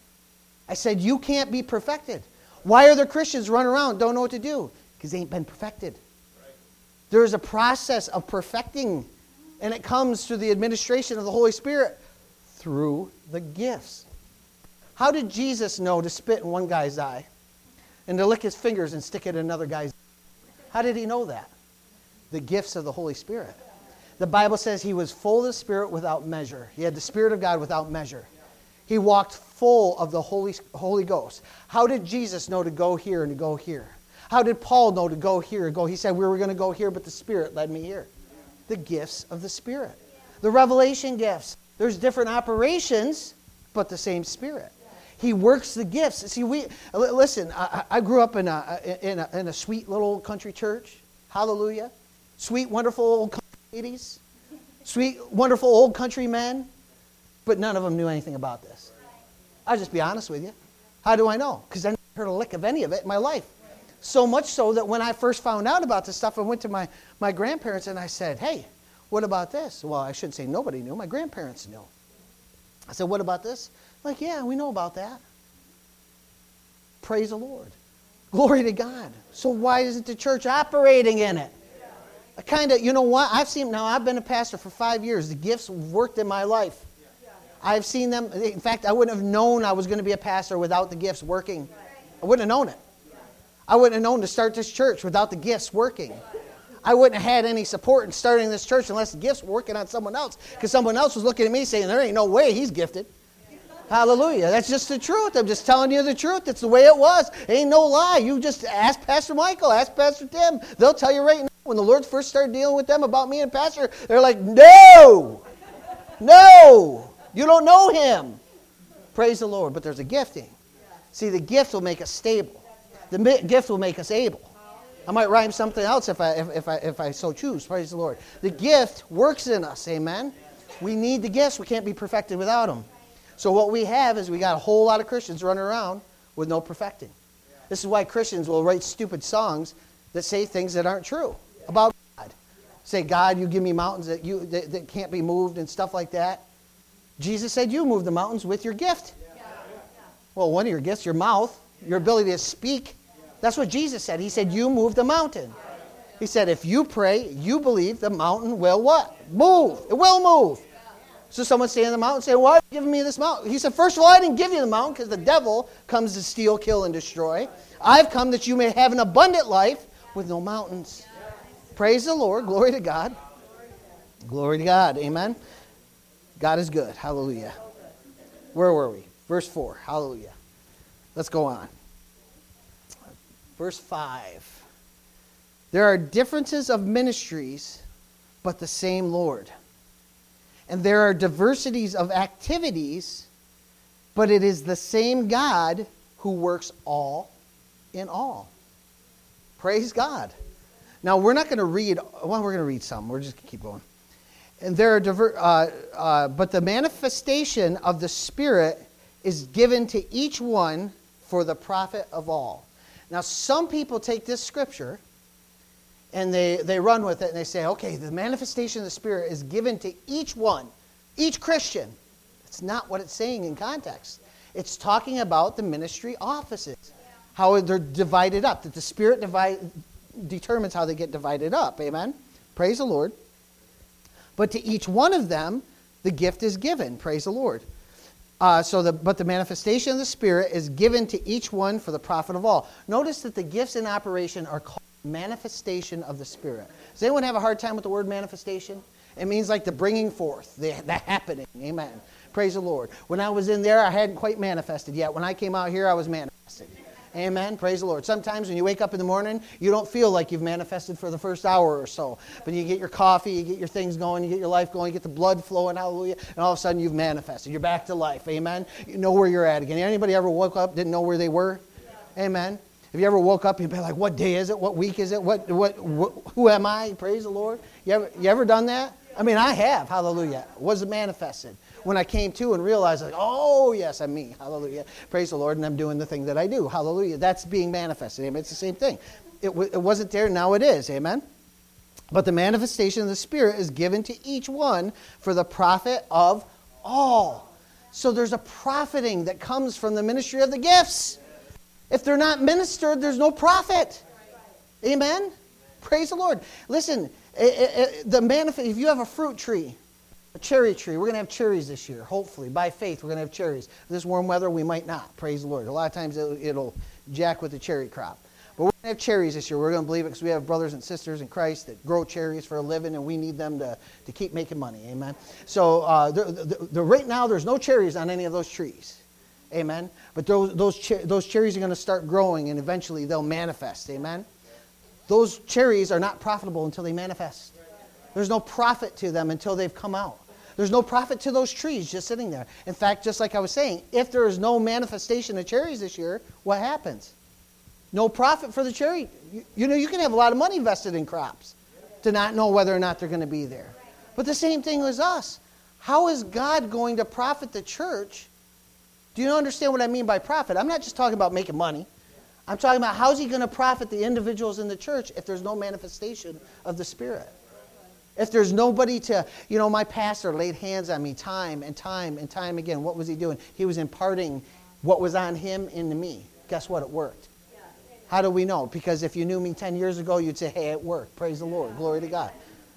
I said you can't be perfected. Why are there Christians running around don't know what to do? Because they ain't been perfected. There is a process of perfecting, and it comes through the administration of the Holy Spirit through the gifts. How did Jesus know to spit in one guy's eye and to lick his fingers and stick it in another guy's eye? How did he know that? The gifts of the Holy Spirit. The Bible says he was full of the Spirit without measure. He had the Spirit of God without measure. He walked full of the Holy, Holy Ghost. How did Jesus know to go here and to go here? How did Paul know to go here and go? He said we were going to go here, but the Spirit led me here. The gifts of the Spirit. The revelation gifts. There's different operations, but the same Spirit. He works the gifts. See, we listen, I, I grew up in a, in, a, in a sweet little country church. Hallelujah. Sweet, wonderful old country ladies. Sweet, wonderful old country men. But none of them knew anything about this. I'll just be honest with you. How do I know? Because I never heard a lick of any of it in my life. So much so that when I first found out about this stuff, I went to my, my grandparents and I said, hey, what about this? Well, I shouldn't say nobody knew. My grandparents knew. I said, what about this? Like, yeah, we know about that. Praise the Lord. Glory to God. So why isn't the church operating in it? I kind of, you know what? I've seen, now I've been a pastor for five years. The gifts worked in my life. I've seen them. In fact, I wouldn't have known I was going to be a pastor without the gifts working. I wouldn't have known it. I wouldn't have known to start this church without the gifts working. I wouldn't have had any support in starting this church unless the gifts were working on someone else. Because someone else was looking at me saying, there ain't no way he's gifted. Hallelujah. That's just the truth. I'm just telling you the truth. It's the way it was. Ain't no lie. You just ask Pastor Michael, ask Pastor Tim. They'll tell you right now. When the Lord first started dealing with them about me and Pastor, they're like, no, no, you don't know him. Praise the Lord. But there's a gifting. See, the gift will make us stable. The gift will make us able. I might rhyme something else if I, if, if I, if I so choose. Praise the Lord. The gift works in us. Amen. We need the gifts. We can't be perfected without them. So what we have is we got a whole lot of Christians running around with no perfecting. This is why Christians will write stupid songs that say things that aren't true about God. Say, God, you give me mountains that you that, that can't be moved and stuff like that. Jesus said you move the mountains with your gift. Well, one of your gifts, your mouth, your ability to speak. That's what Jesus said. He said, you move the mountain. He said, if you pray, you believe the mountain will what? Move. It will move. So someone staying on the mountain saying, why are you giving me this mountain? He said, first of all, I didn't give you the mountain because the devil comes to steal, kill, and destroy. I've come that you may have an abundant life with no mountains. Praise the Lord. Glory to God. Glory to God. Amen. God is good. Hallelujah. Where were we? Verse four. Hallelujah. Let's go on. Verse five. There are differences of ministries, but the same Lord. And there are diversities of activities, but it is the same God who works all in all. Praise God. Now, we're not going to read, well, we're going to read some. We're just going to keep going. And there are diver, uh, uh, but the manifestation of the Spirit is given to each one for the profit of all. Now, some people take this scripture and they, they run with it and they say, okay, the manifestation of the Spirit is given to each one, each Christian. That's not what it's saying in context. It's talking about the ministry offices, how they're divided up, that the Spirit divide, determines how they get divided up. Amen? Praise the Lord. But to each one of them, the gift is given. Praise the Lord. Uh, so, the, but the manifestation of the Spirit is given to each one for the profit of all. Notice that the gifts in operation are called manifestation of the Spirit. Does anyone have a hard time with the word manifestation? It means like the bringing forth, the, the happening. Amen. Praise the Lord. When I was in there, I hadn't quite manifested yet. When I came out here, I was manifesting. Amen. Praise the Lord. Sometimes when you wake up in the morning, you don't feel like you've manifested for the first hour or so. But you get your coffee, you get your things going, you get your life going, you get the blood flowing, hallelujah, and all of a sudden you've manifested. You're back to life. Amen. You know where you're at again. Anybody ever woke up, didn't know where they were? Amen. Have you ever woke up and you've been like, what day is it? What week is it? What, what, what who am I? Praise the Lord. You ever, you ever done that? I mean, I have. Hallelujah. Was it manifested? When I came to and realized, like, oh, yes, I'm me. Hallelujah. Praise the Lord, and I'm doing the thing that I do. Hallelujah. That's being manifested. Amen. It's the same thing. It, w- it wasn't there, now it is. Amen. But the manifestation of the Spirit is given to each one for the profit of all. So there's a profiting that comes from the ministry of the gifts. If they're not ministered, there's no profit. Amen? Praise the Lord. Listen, it, it, the manif- if you have a fruit tree, a cherry tree, we're going to have cherries this year, hopefully. By faith, we're going to have cherries. This warm weather, we might not. Praise the Lord. A lot of times it'll, it'll jack with the cherry crop. But we're going to have cherries this year. We're going to believe it because we have brothers and sisters in Christ that grow cherries for a living, and we need them to, to keep making money. Amen? So uh, the, the, the, right now, there's no cherries on any of those trees. Amen. But those those cher- those cherries are going to start growing, and eventually they'll manifest. Amen. Those cherries are not profitable until they manifest. There's no profit to them until they've come out. There's no profit to those trees just sitting there. In fact, just like I was saying, if there is no manifestation of cherries this year, what happens? No profit for the cherry. You, you know, you can have a lot of money invested in crops to not know whether or not they're going to be there. But the same thing with us. How is God going to profit the church? Do you understand what I mean by profit? I'm not just talking about making money. I'm talking about how's he going to profit the individuals in the church if there's no manifestation of the Spirit? If there's nobody to, you know, my pastor laid hands on me time and time and time again. What was he doing? He was imparting what was on him into me. Guess what? It worked. How do we know? Because if you knew me ten years ago, you'd say, hey, it worked. Praise the Lord. Glory to God.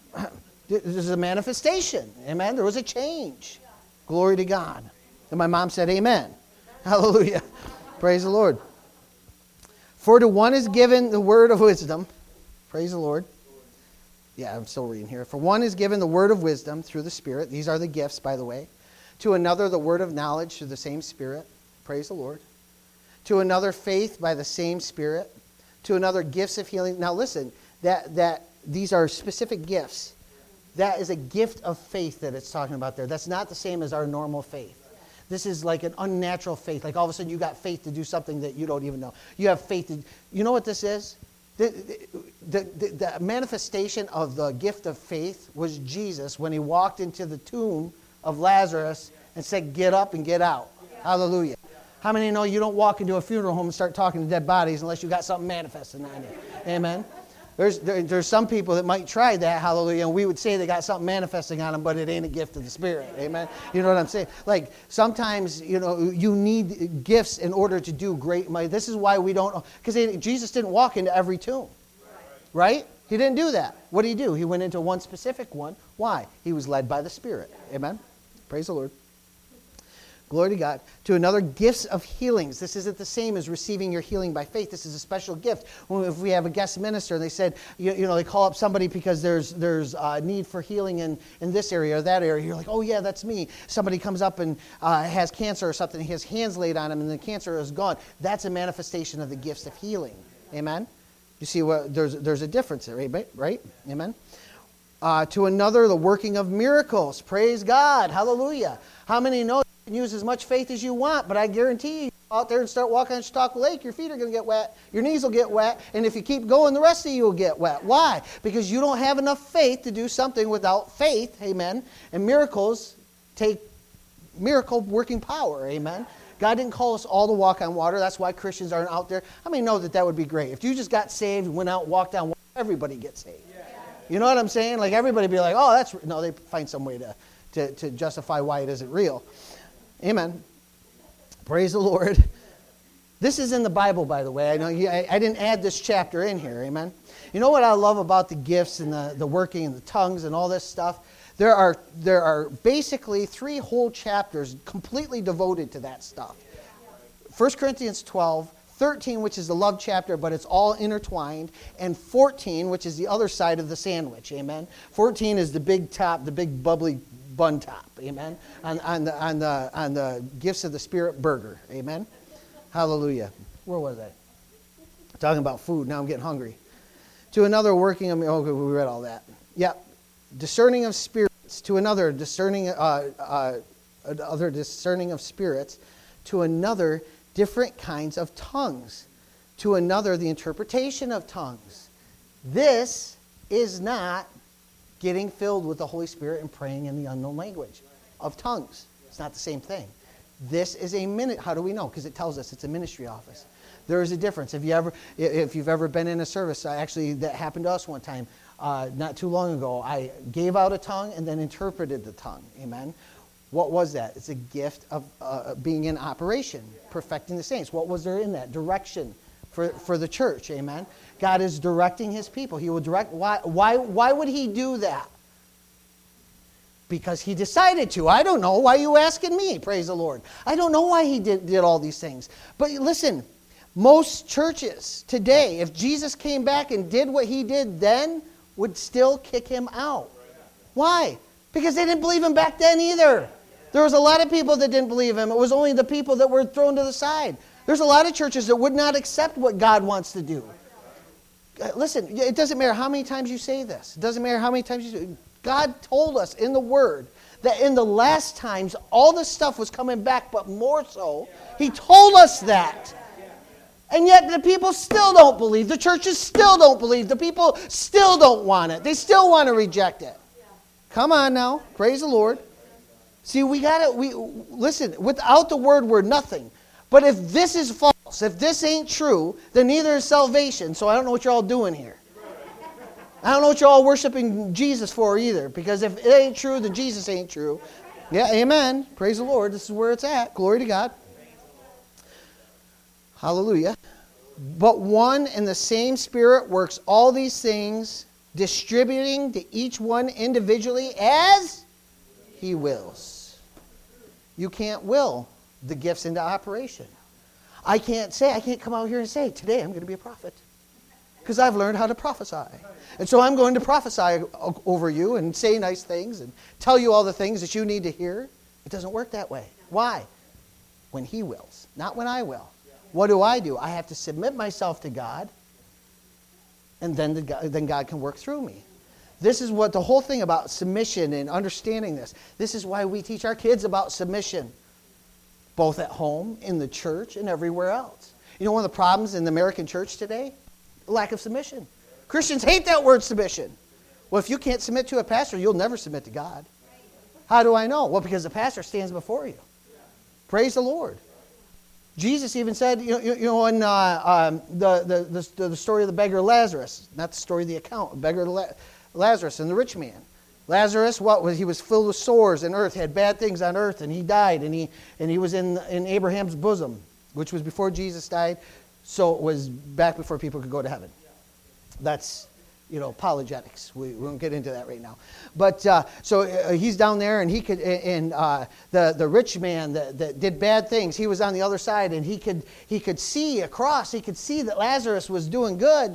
There's a manifestation. Amen. There was a change. Glory to God. And my mom said, amen. Hallelujah. Praise the Lord. For to one is given the word of wisdom. Praise the Lord. Yeah, I'm still reading here. For one is given the word of wisdom through the Spirit. These are the gifts, by the way. To another, the word of knowledge through the same Spirit. Praise the Lord. To another, faith by the same Spirit. To another, gifts of healing. Now listen, that that these are specific gifts. That is a gift of faith that it's talking about there. That's not the same as our normal faith. This is like an unnatural faith. Like all of a sudden you got faith to do something that you don't even know. You have faith to... You know what this is? The, the, the, the manifestation of the gift of faith was Jesus when he walked into the tomb of Lazarus and said, get up and get out. Yeah. Hallelujah. How many know you don't walk into a funeral home and start talking to dead bodies unless you got something manifesting on you? Amen. There's there, there's some people that might try that, hallelujah, and we would say they got something manifesting on them, but it ain't a gift of the Spirit, amen? You know what I'm saying? Like, sometimes, you know, you need gifts in order to do great mighty. This is why we don't, because Jesus didn't walk into every tomb, right? He didn't do that. What did he do? He went into one specific one. Why? He was led by the Spirit, amen? Praise the Lord. Glory to God. To another, gifts of healings. This isn't the same as receiving your healing by faith. This is a special gift. When, if we have a guest minister and they said, you, you know, they call up somebody because there's there's uh, need for healing in, in this area or that area. You're like, oh yeah, that's me. Somebody comes up and uh, has cancer or something. He has hands laid on him and the cancer is gone. That's a manifestation of the gifts of healing. Amen? You see, what there's there's a difference there, right? right? Amen? Uh, to another, the working of miracles. Praise God. Hallelujah. How many know? You can use as much faith as you want, but I guarantee you, out there and start walking on Chautauqua Lake, your feet are going to get wet, your knees will get wet, and if you keep going, the rest of you will get wet. Why? Because you don't have enough faith to do something without faith, amen? And miracles take miracle working power, amen? God didn't call us all to walk on water. That's why Christians aren't out there. How many know that that would be great? If you just got saved, went out and walked on water, everybody gets saved. Yeah. You know what I'm saying? Like everybody be like, oh, that's... No, they find some way to, to, to justify why it isn't real. Amen. Praise the Lord. This is in the Bible, by the way. I know you, I, I didn't add this chapter in here. Amen. You know what I love about the gifts and the, the working and the tongues and all this stuff? There are there are basically three whole chapters completely devoted to that stuff. First Corinthians twelve, thirteen, which is the love chapter, but it's all intertwined, and fourteen, which is the other side of the sandwich. Amen. fourteen is the big top, the big bubbly bun top, amen, on, on, the, on, the, on the gifts of the Spirit burger, amen, hallelujah. Where was I? Talking about food, now I'm getting hungry. To another, working of, okay, we read all that. Yep, discerning of spirits. To another, discerning, uh, uh, other discerning of spirits. To another, different kinds of tongues. To another, the interpretation of tongues. This is not getting filled with the Holy Spirit and praying in the unknown language of tongues. It's not the same thing. This is a minute. How do we know? Because it tells us it's a ministry office. There is a difference. If you ever, if you've ever been in a service, actually that happened to us one time, uh, not too long ago. I gave out a tongue and then interpreted the tongue. Amen. What was that? It's a gift of uh, being in operation, perfecting the saints. What was there in that? Direction for for the church. Amen. God is directing his people. He will direct. Why, why, why would he do that? Because he decided to. I don't know. Why are you asking me? Praise the Lord. I don't know why he did, did all these things. But listen, most churches today, if Jesus came back and did what he did then, would still kick him out. Why? Because they didn't believe him back then either. There was a lot of people that didn't believe him. It was only the people that were thrown to the side. There's a lot of churches that would not accept what God wants to do. Listen, it doesn't matter how many times you say this. It doesn't matter how many times you say. God told us in the Word that in the last times all this stuff was coming back, but more so. He told us that. And yet the people still don't believe. The churches still don't believe. The people still don't want it. They still want to reject it. Come on now. Praise the Lord. See, we got to, we listen, without the Word, we're nothing. But if this is false, if this ain't true, then neither is salvation. So I don't know what you're all doing here. I don't know what you're all worshiping Jesus for either. Because if it ain't true, then Jesus ain't true. Yeah, amen. Praise the Lord. This is where it's at. Glory to God. Hallelujah. But one and the same Spirit works all these things, distributing to each one individually as he wills. You can't will the gifts into operation. I can't say, I can't come out here and say, today I'm going to be a prophet. Because I've learned how to prophesy. And so I'm going to prophesy over you and say nice things and tell you all the things that you need to hear. It doesn't work that way. Why? When he wills, not when I will. What do I do? I have to submit myself to God, and then, the, then God can work through me. This is what the whole thing about submission and understanding this. This is why we teach our kids about submission. Both at home, in the church, and everywhere else. You know one of the problems in the American church today? Lack of submission. Christians hate that word submission. Well, if you can't submit to a pastor, you'll never submit to God. How do I know? Well, because the pastor stands before you. Praise the Lord. Jesus even said, you know, you know in uh, um, the, the, the, the story of the beggar Lazarus, not the story of the account, beggar Lazarus and the rich man. Lazarus, what was he was filled with sores and earth, had bad things on earth, and he died, and he and he was in in Abraham's bosom, which was before Jesus died, so it was back before people could go to heaven. That's, you know, apologetics. We, we won't get into that right now. But uh, so uh, he's down there, and he could, and uh, the the rich man that, that did bad things, he was on the other side, and he could he could see across, he could see that Lazarus was doing good,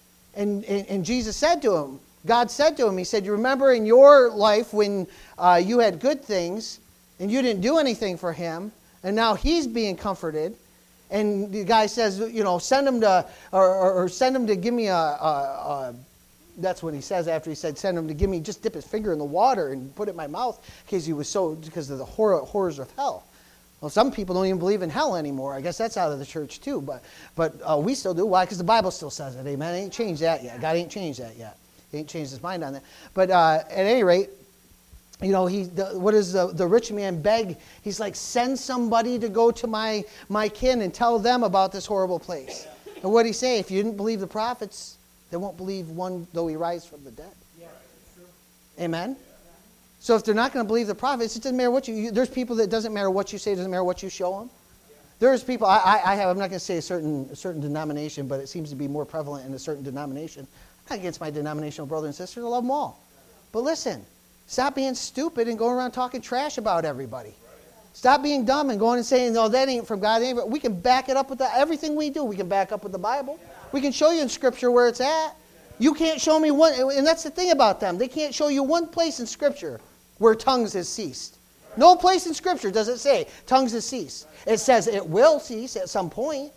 and and, and Jesus said to him. God said to him, he said, you remember in your life when uh, you had good things and you didn't do anything for him, and now he's being comforted. And the guy says, you know, send him to, or, or, or send him to give me a, a, a, that's what he says after he said, send him to give me, just dip his finger in the water and put it in my mouth, because he was so, because of the horror, horrors of hell. Well, some people don't even believe in hell anymore. I guess that's out of the church too, but, but uh, we still do. Why? Because the Bible still says it, amen? It ain't changed that yet. God ain't changed that yet. He ain't changed his mind on that. But uh, at any rate, you know, he the, what does the, the rich man beg? He's like, send somebody to go to my, my kin and tell them about this horrible place. And what did he say? If you didn't believe the prophets, they won't believe one though he rise from the dead. Yeah. Amen? So if they're not going to believe the prophets, it doesn't matter what you, you, there's people that it doesn't matter what you say, it doesn't matter what you show them. There's people, I, I, I have, I'm not going to say a certain, a certain denomination, but it seems to be more prevalent in a certain denomination. Not against my denominational brothers and sisters. I love them all. But listen, stop being stupid and going around talking trash about everybody. Stop being dumb and going and saying, no, that ain't from God. That ain't from. We can back it up with the, everything we do. We can back up with the Bible. We can show you in Scripture where it's at. You can't show me one, and that's the thing about them. They can't show you one place in Scripture where tongues has ceased. No place in Scripture does it say tongues has ceased. It says it will cease at some point.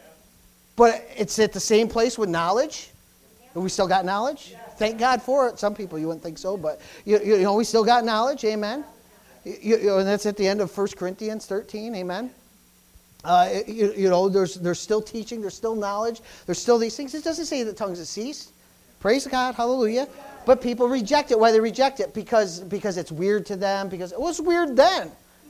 But it's at the same place with knowledge. We still got knowledge? Yes. Thank God for it. Some people, you wouldn't think so, but you, you know, we still got knowledge. Amen. You, you know, and that's at the end of First Corinthians thirteen. Amen. Uh, you, you know, there's there's still teaching. There's still knowledge. There's still these things. It doesn't say that tongues have ceased. Praise God. Hallelujah. But people reject it. Why they reject it? Because because it's weird to them. Because it was weird then.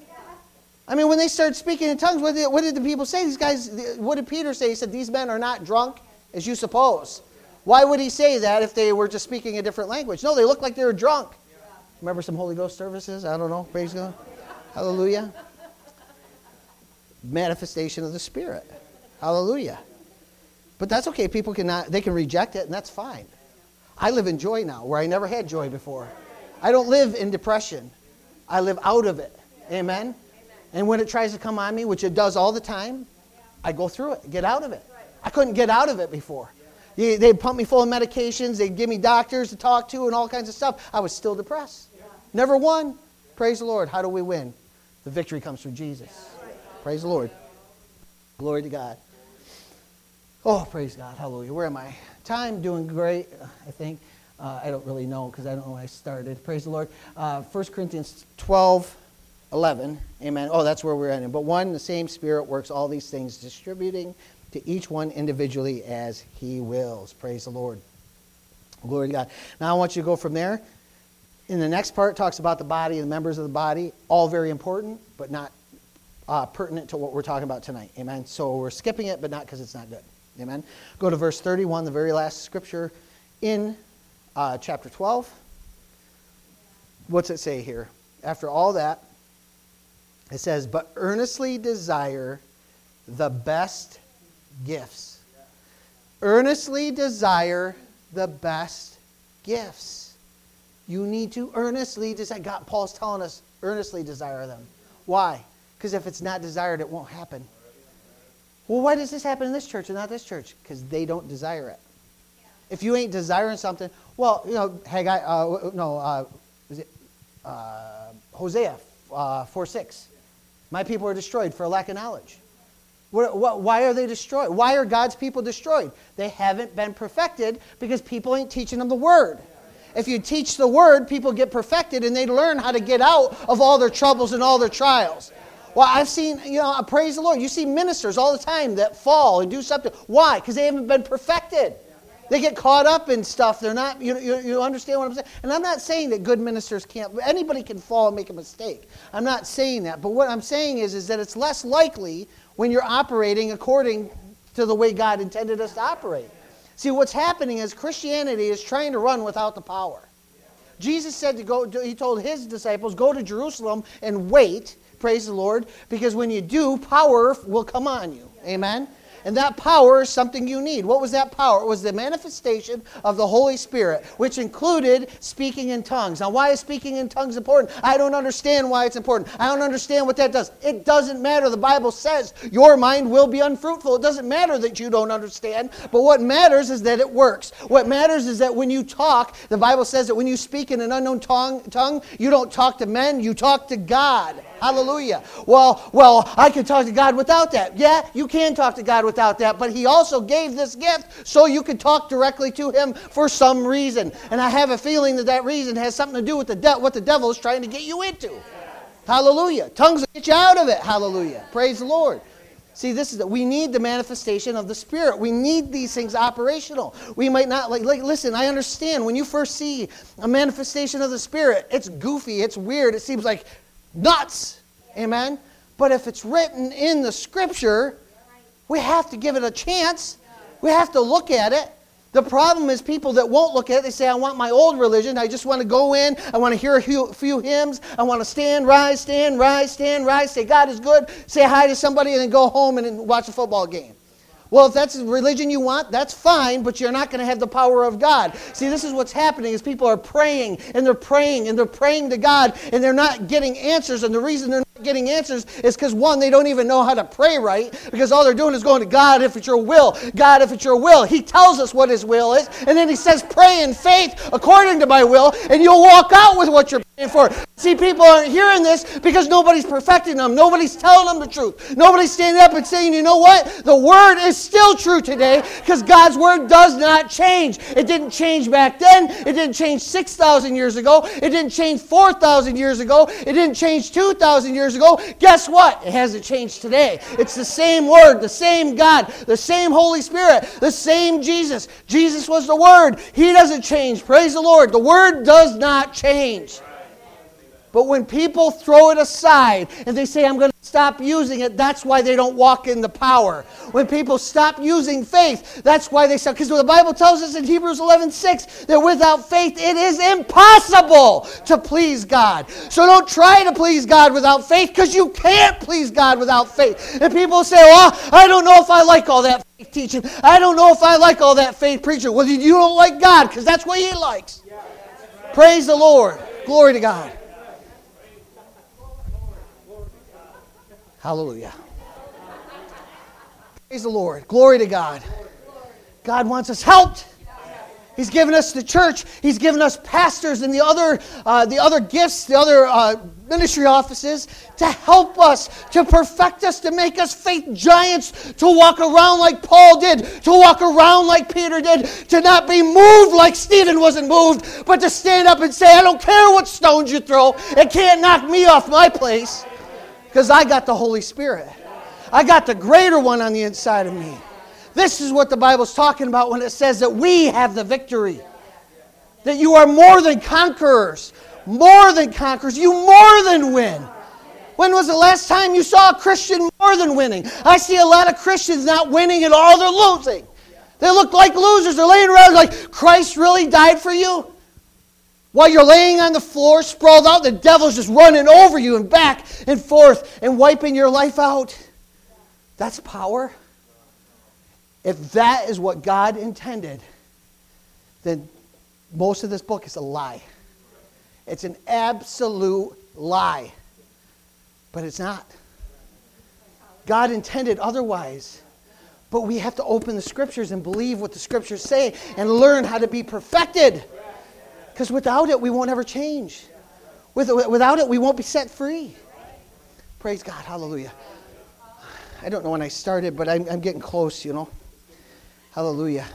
I mean, when they started speaking in tongues, what did, what did the people say? These guys, what did Peter say? He said, these men are not drunk as you suppose. Why would he say that if they were just speaking a different language? No, they looked like they were drunk. Remember some Holy Ghost services? I don't know. Praise God. Hallelujah. Manifestation of the Spirit. Hallelujah. But that's okay. People cannot, they can reject it, and that's fine. I live in joy now, where I never had joy before. I don't live in depression. I live out of it. Amen? And when it tries to come on me, which it does all the time, I go through it, get out of it. I couldn't get out of it before. They'd pump me full of medications. They'd give me doctors to talk to and all kinds of stuff. I was still depressed. Never won. Praise the Lord. How do we win? The victory comes through Jesus. Praise the Lord. Glory to God. Oh, praise God. Hallelujah. Where am I? Time doing great, I think. Uh, I don't really know because I don't know when I started. Praise the Lord. Uh, First Corinthians twelve, eleven. Amen. Oh, that's where we're at. But one, the same Spirit works all these things, distributing to each one individually as he wills. Praise the Lord. Glory to God. Now I want you to go from there. In the next part, it talks about the body and the members of the body. All very important, but not uh, pertinent to what we're talking about tonight. Amen. So we're skipping it, but not because it's not good. Amen. Go to verse thirty-one, the very last scripture in uh, chapter twelve. What's it say here? After all that, it says, but earnestly desire the best gifts. Earnestly desire the best gifts. You need to earnestly desire. God, Paul's telling us, earnestly desire them. Why? Because if it's not desired, it won't happen. Well, why does this happen in this church and not this church? Because they don't desire it. If you ain't desiring something, well, you know, Haggai, uh, no, uh, is it uh, Hosea uh, four six. My people are destroyed for a lack of knowledge. What, what, why are they destroyed? Why are God's people destroyed? They haven't been perfected because people ain't teaching them the Word. If you teach the Word, people get perfected and they learn how to get out of all their troubles and all their trials. Well, I've seen, you know, praise the Lord. You see ministers all the time that fall and do something. Why? Because they haven't been perfected. They get caught up in stuff. They're not, you, you, you understand what I'm saying? And I'm not saying that good ministers can't, anybody can fall and make a mistake. I'm not saying that. But what I'm saying is, is that it's less likely when you're operating according to the way God intended us to operate. See, what's happening is Christianity is trying to run without the power. Jesus said to go, he told his disciples, go to Jerusalem and wait, praise the Lord, because when you do, power will come on you. Amen? And that power is something you need. What was that power? It was the manifestation of the Holy Spirit, which included speaking in tongues. Now, why is speaking in tongues important? I don't understand why it's important. I don't understand what that does. It doesn't matter. The Bible says your mind will be unfruitful. It doesn't matter that you don't understand, but what matters is that it works. What matters is that when you talk, the Bible says that when you speak in an unknown tongue, tongue you don't talk to men, you talk to God. Hallelujah. Well, well, I can talk to God without that. Yeah, you can talk to God without that, but He also gave this gift so you can talk directly to Him for some reason. And I have a feeling that that reason has something to do with the de- what the devil is trying to get you into. Hallelujah. Tongues will get you out of it. Hallelujah. Praise the Lord. See, this is that we need the manifestation of the Spirit. We need these things operational. We might not, like, like, listen, I understand when you first see a manifestation of the Spirit, it's goofy, it's weird, it seems like nuts. Amen? But if it's written in the Scripture, we have to give it a chance. We have to look at it. The problem is people that won't look at it, they say, I want my old religion. I just want to go in. I want to hear a few, few hymns. I want to stand, rise, stand, rise, stand, rise. Say God is good. Say hi to somebody and then go home and watch a football game. Well, if that's the religion you want, that's fine, but you're not going to have the power of God. See, this is what's happening is people are praying, and they're praying, and they're praying to God, and they're not getting answers. And the reason they're not getting answers is because, one, they don't even know how to pray right, because all they're doing is going to God, if it's your will. God, if it's your will. He tells us what His will is, and then He says, pray in faith according to my will, and you'll walk out with what you're praying for. See, people aren't hearing this because nobody's perfecting them. Nobody's telling them the truth. Nobody's standing up and saying, you know what? The Word is still true today because God's Word does not change. It didn't change back then. It didn't change six thousand years ago. It didn't change four thousand years ago. It didn't change two thousand years ago. Guess what? It hasn't changed today. It's the same Word, the same God, the same Holy Spirit, the same Jesus. Jesus was the Word. He doesn't change. Praise the Lord. The Word does not change. But when people throw it aside and they say, I'm going to stop using it, that's why they don't walk in the power. When people stop using faith, that's why they stop. Because the Bible tells us in Hebrews eleven six that without faith it is impossible to please God. So don't try to please God without faith, because you can't please God without faith. And people say, well, I don't know if I like all that faith teaching. I don't know if I like all that faith preaching. Well, you don't like God, because that's what He likes. Praise the Lord. Glory to God. Hallelujah. Praise the Lord. Glory to God. God wants us helped. He's given us the church. He's given us pastors and the other, uh, the other gifts, the other uh, ministry offices to help us, to perfect us, to make us faith giants, to walk around like Paul did, to walk around like Peter did, to not be moved like Stephen wasn't moved, but to stand up and say, I don't care what stones you throw. It can't knock me off my place. Because I got the Holy Spirit. I got the greater one on the inside of me. This is what the Bible's talking about when it says that we have the victory. That you are more than conquerors. More than conquerors. You more than win. When was the last time you saw a Christian more than winning? I see a lot of Christians not winning at all. They're losing. They look like losers. They're laying around like, Christ really died for you? While you're laying on the floor, sprawled out, the devil's just running over you and back and forth and wiping your life out. That's power. If that is what God intended, then most of this book is a lie. It's an absolute lie. But it's not. God intended otherwise. But we have to open the Scriptures and believe what the Scriptures say and learn how to be perfected. Because without it, we won't ever change. With, without it, we won't be set free. Praise God. Hallelujah. I don't know when I started, but I'm, I'm getting close, you know. Hallelujah.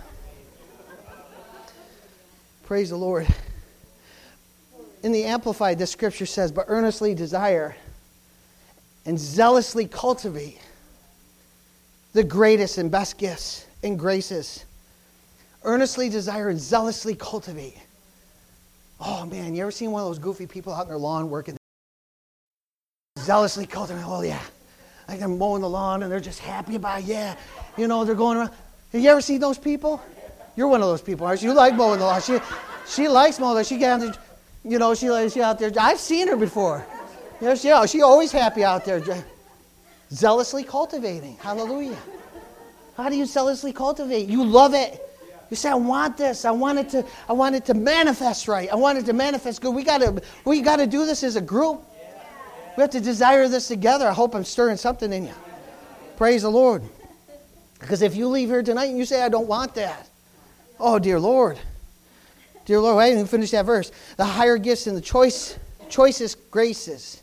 Praise the Lord. In the Amplified, this scripture says, but earnestly desire and zealously cultivate the greatest and best gifts and graces. Earnestly desire and zealously cultivate. Oh, man, you ever seen one of those goofy people out in their lawn working? Zealously cultivating, oh, yeah. like they're mowing the lawn and they're just happy about it. Yeah, you know, they're going around. Have you ever seen those people? You're one of those people, aren't you? You like mowing the lawn. She, she likes mowing the lawn. She gets out there, you know, she likes she out there. I've seen her before. You know, she, she's always happy out there. Zealously cultivating. Hallelujah. How do you zealously cultivate? You love it. You say, I want this. I want it to, I want it to manifest right. I want it to manifest good. We gotta we gotta do this as a group. We have to desire this together. I hope I'm stirring something in you. Praise the Lord. Because if you leave here tonight and you say, I don't want that. Oh, dear Lord. Dear Lord, I didn't even finish that verse. The higher gifts and the choice, choicest graces.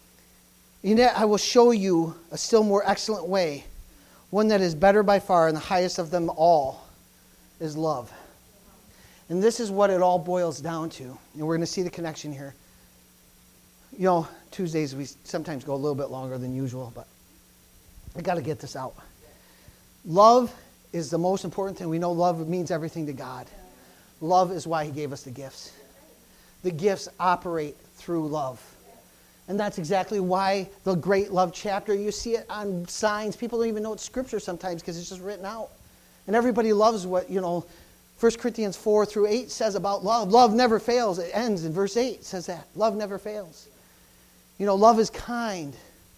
Yet I will show you a still more excellent way. One that is better by far, and the highest of them all is love. And this is what it all boils down to. And we're going to see the connection here. You know, Tuesdays we sometimes go a little bit longer than usual, but I got to get this out. Love is the most important thing. We know love means everything to God. Love is why He gave us the gifts. The gifts operate through love. And that's exactly why the great love chapter, you see it on signs. People don't even know it's scripture sometimes because it's just written out. And everybody loves what, you know, First Corinthians four through eight says about love. Love never fails. It ends in verse eight. It says that. Love never fails. You know, love is kind.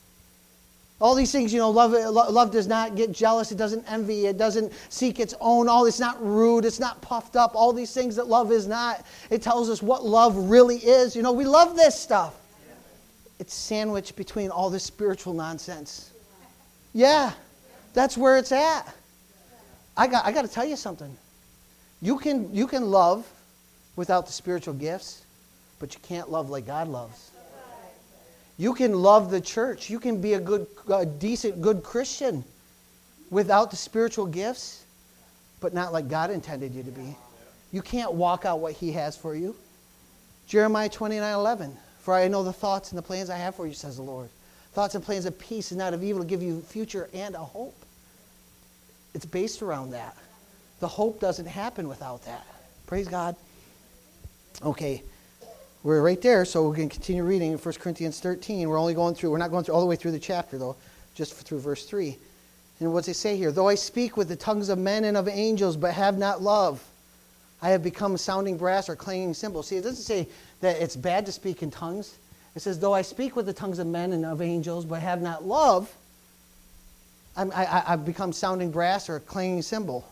All these things, you know, love, love does not get jealous. It doesn't envy. It doesn't seek its own. All It's not rude. It's not puffed up. All these things that love is not. It tells us what love really is. You know, we love this stuff. It's sandwiched between all this spiritual nonsense. Yeah, that's where it's at. I got I got to tell you something. You can you can love without the spiritual gifts, but you can't love like God loves. You can love the church. You can be a good, a decent, good Christian without the spiritual gifts, but not like God intended you to be. You can't walk out what He has for you. Jeremiah twenty-nine eleven. For I know the thoughts and the plans I have for you, says the Lord. Thoughts and plans of peace and not of evil to give you a future and a hope. It's based around that. The hope doesn't happen without that. Praise God. Okay, we're right there, so we're going to continue reading in First Corinthians thirteen. We're only going through, we're not going through all the way through the chapter, though, just through verse three. And what's it say here? Though I speak with the tongues of men and of angels, but have not love, I have become a sounding brass or clanging cymbal. See, it doesn't say that it's bad to speak in tongues. It says, though I speak with the tongues of men and of angels, but have not love, I'm, I, I've become sounding brass or a clanging cymbal.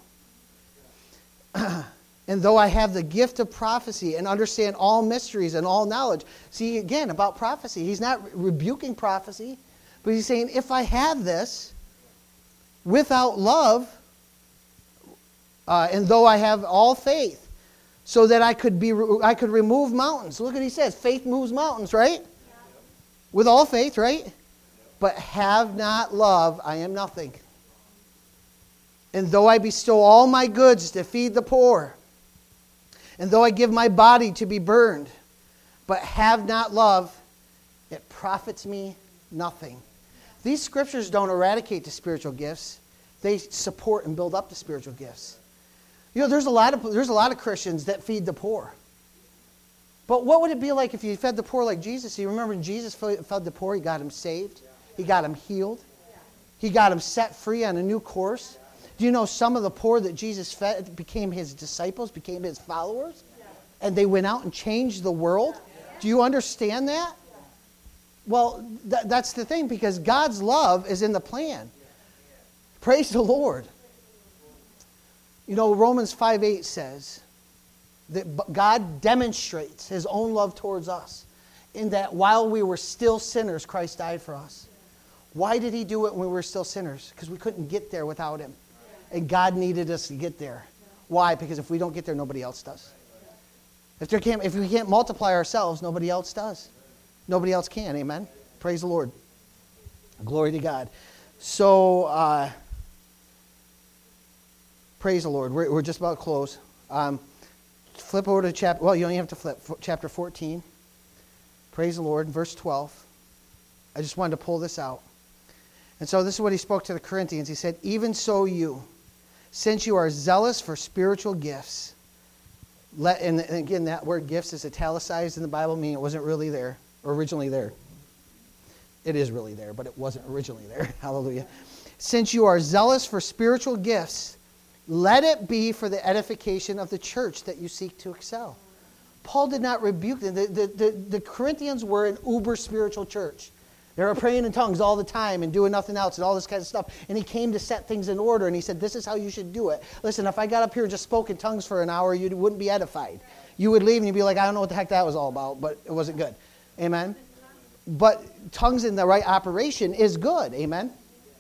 And though I have the gift of prophecy and understand all mysteries and all knowledge. See, again, about prophecy. He's not rebuking prophecy, but he's saying, if I have this without love, uh, and though I have all faith, so that I could be, I could remove mountains. Look what he says. Faith moves mountains, right? Yeah. With all faith, right? Yeah. But have not love, I am nothing. And though I bestow all my goods to feed the poor, and though I give my body to be burned, but have not love, it profits me nothing. These scriptures don't eradicate the spiritual gifts. They support and build up the spiritual gifts. You know, there's a lot of there's a lot of Christians that feed the poor. But what would it be like if you fed the poor like Jesus? You remember when Jesus fed the poor, He got them saved. He got them healed. He got them set free on a new course. Do you know some of the poor that Jesus fed became His disciples, became His followers? And they went out and changed the world? Do you understand that? Well, th- that's the thing, because God's love is in the plan. Praise the Lord. You know, Romans five eight says that God demonstrates His own love towards us in that while we were still sinners, Christ died for us. Why did He do it when we were still sinners? Because we couldn't get there without Him. And God needed us to get there. Why? Because if we don't get there, nobody else does. If, there can't, if we can't multiply ourselves, nobody else does. Nobody else can. Amen? Praise the Lord. Glory to God. So, uh, praise the Lord. We're, we're just about to close. Um, flip over to chapter, well, you don't even have to flip. Chapter fourteen. Praise the Lord. Verse twelve. I just wanted to pull this out. And so this is what he spoke to the Corinthians. He said, even so you, since you are zealous for spiritual gifts, let, and again, that word gifts is italicized in the Bible, meaning it wasn't really there, originally there. It is really there, but it wasn't originally there. Hallelujah. Since you are zealous for spiritual gifts, let it be for the edification of the church that you seek to excel. Paul did not rebuke them. The, the, the, the Corinthians were an uber spiritual church. They were praying in tongues all the time and doing nothing else and all this kind of stuff. And he came to set things in order, and he said, this is how you should do it. Listen, if I got up here and just spoke in tongues for an hour, you wouldn't be edified. You would leave and you'd be like, I don't know what the heck that was all about, but it wasn't good. Amen? But tongues in the right operation is good. Amen?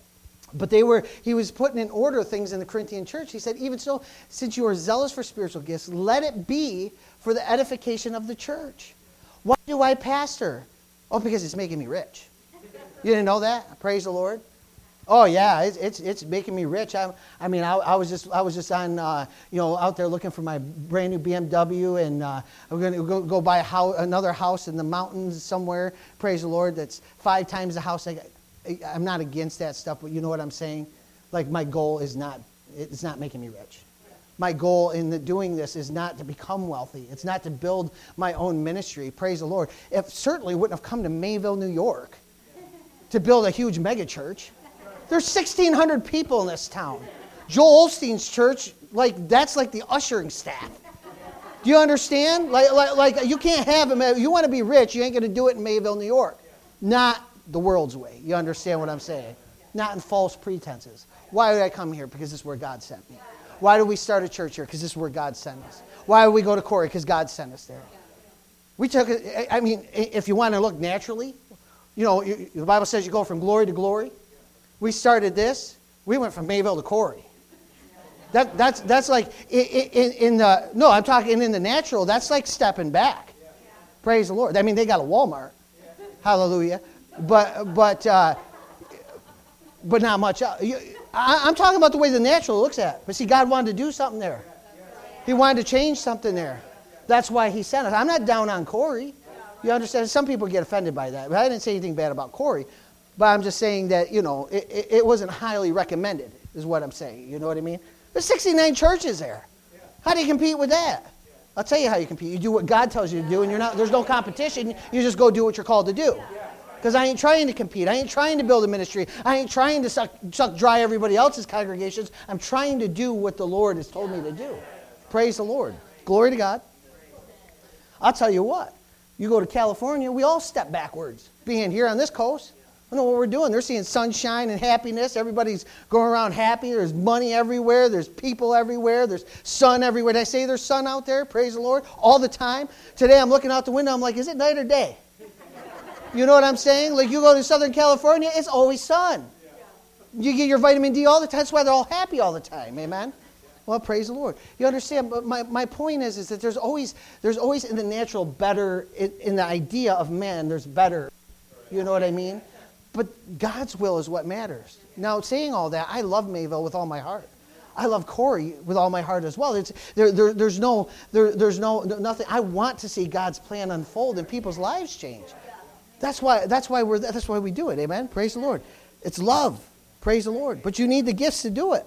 But they were, he was putting in order things in the Corinthian church. He said, even so, since you are zealous for spiritual gifts, let it be for the edification of the church. Why do I pastor? Oh, because it's making me rich. You didn't know that? Praise the Lord. Oh yeah, it's it's, it's making me rich. I I mean, I, I was just I was just on uh, you know out there looking for my brand new B M W, and uh, I'm going to go go buy a house, another house in the mountains somewhere. Praise the Lord. That's five times the house I got. I'm not against that stuff, but you know what I'm saying? Like, my goal is not, it's not making me rich. My goal in the doing this is not to become wealthy. It's not to build my own ministry. Praise the Lord. It certainly wouldn't have come to Mayville, New York to build a huge mega church. There's sixteen hundred people in this town. Joel Osteen's church, like, that's like the ushering staff. Do you understand? Like, like, like you can't have him. You want to be rich, you ain't going to do it in Mayville, New York. Not the world's way. You understand what I'm saying? Not in false pretenses. Why did I come here? Because this is where God sent me. Why do we start a church here? Because this is where God sent us. Why do we go to Corey? Because God sent us there. We took it, I mean, if you want to look naturally, you know, the Bible says you go from glory to glory. We started this. We went from Mayville to Corey. That, that's, that's like, in, in the, no, I'm talking in the natural, that's like stepping back. Praise the Lord. I mean, they got a Walmart. Hallelujah. But but uh, but not much. I, I'm talking about the way the natural looks at it. But see, God wanted to do something there. He wanted to change something there. That's why he sent us. I'm not down on Corey. You understand? Some people get offended by that. But I didn't say anything bad about Corey. But I'm just saying that, you know, it, it, it wasn't highly recommended, is what I'm saying. You know what I mean? There's sixty-nine churches there. How do you compete with that? I'll tell you how you compete. You do what God tells you to do, and you're not. There's no competition. You just go do what you're called to do. Because I ain't trying to compete. I ain't trying to build a ministry. I ain't trying to suck, suck dry everybody else's congregations. I'm trying to do what the Lord has told me to do. Praise the Lord. Glory to God. I'll tell you what. You go to California, we all step backwards. Being here on this coast, I know what we're doing. They're seeing sunshine and happiness. Everybody's going around happy. There's money everywhere. There's people everywhere. There's sun everywhere. Did I say there's sun out there? Praise the Lord. All the time. Today I'm looking out the window. I'm like, is it night or day? You know what I'm saying? Like, you go to Southern California, it's always sun. You get your vitamin D all the time. That's why they're all happy all the time. Amen? Well, praise the Lord. You understand? But my, my point is, is that there's always there's always in the natural better, in, in the idea of man, there's better. You know what I mean? But God's will is what matters. Now, saying all that, I love Mayville with all my heart. I love Corey with all my heart as well. It's, there, there, there's no, there, there's no nothing. I want to see God's plan unfold and people's lives change. That's why. That's why we're. That's why we do it. Amen. Praise the Lord. It's love. Praise the Lord. But you need the gifts to do it.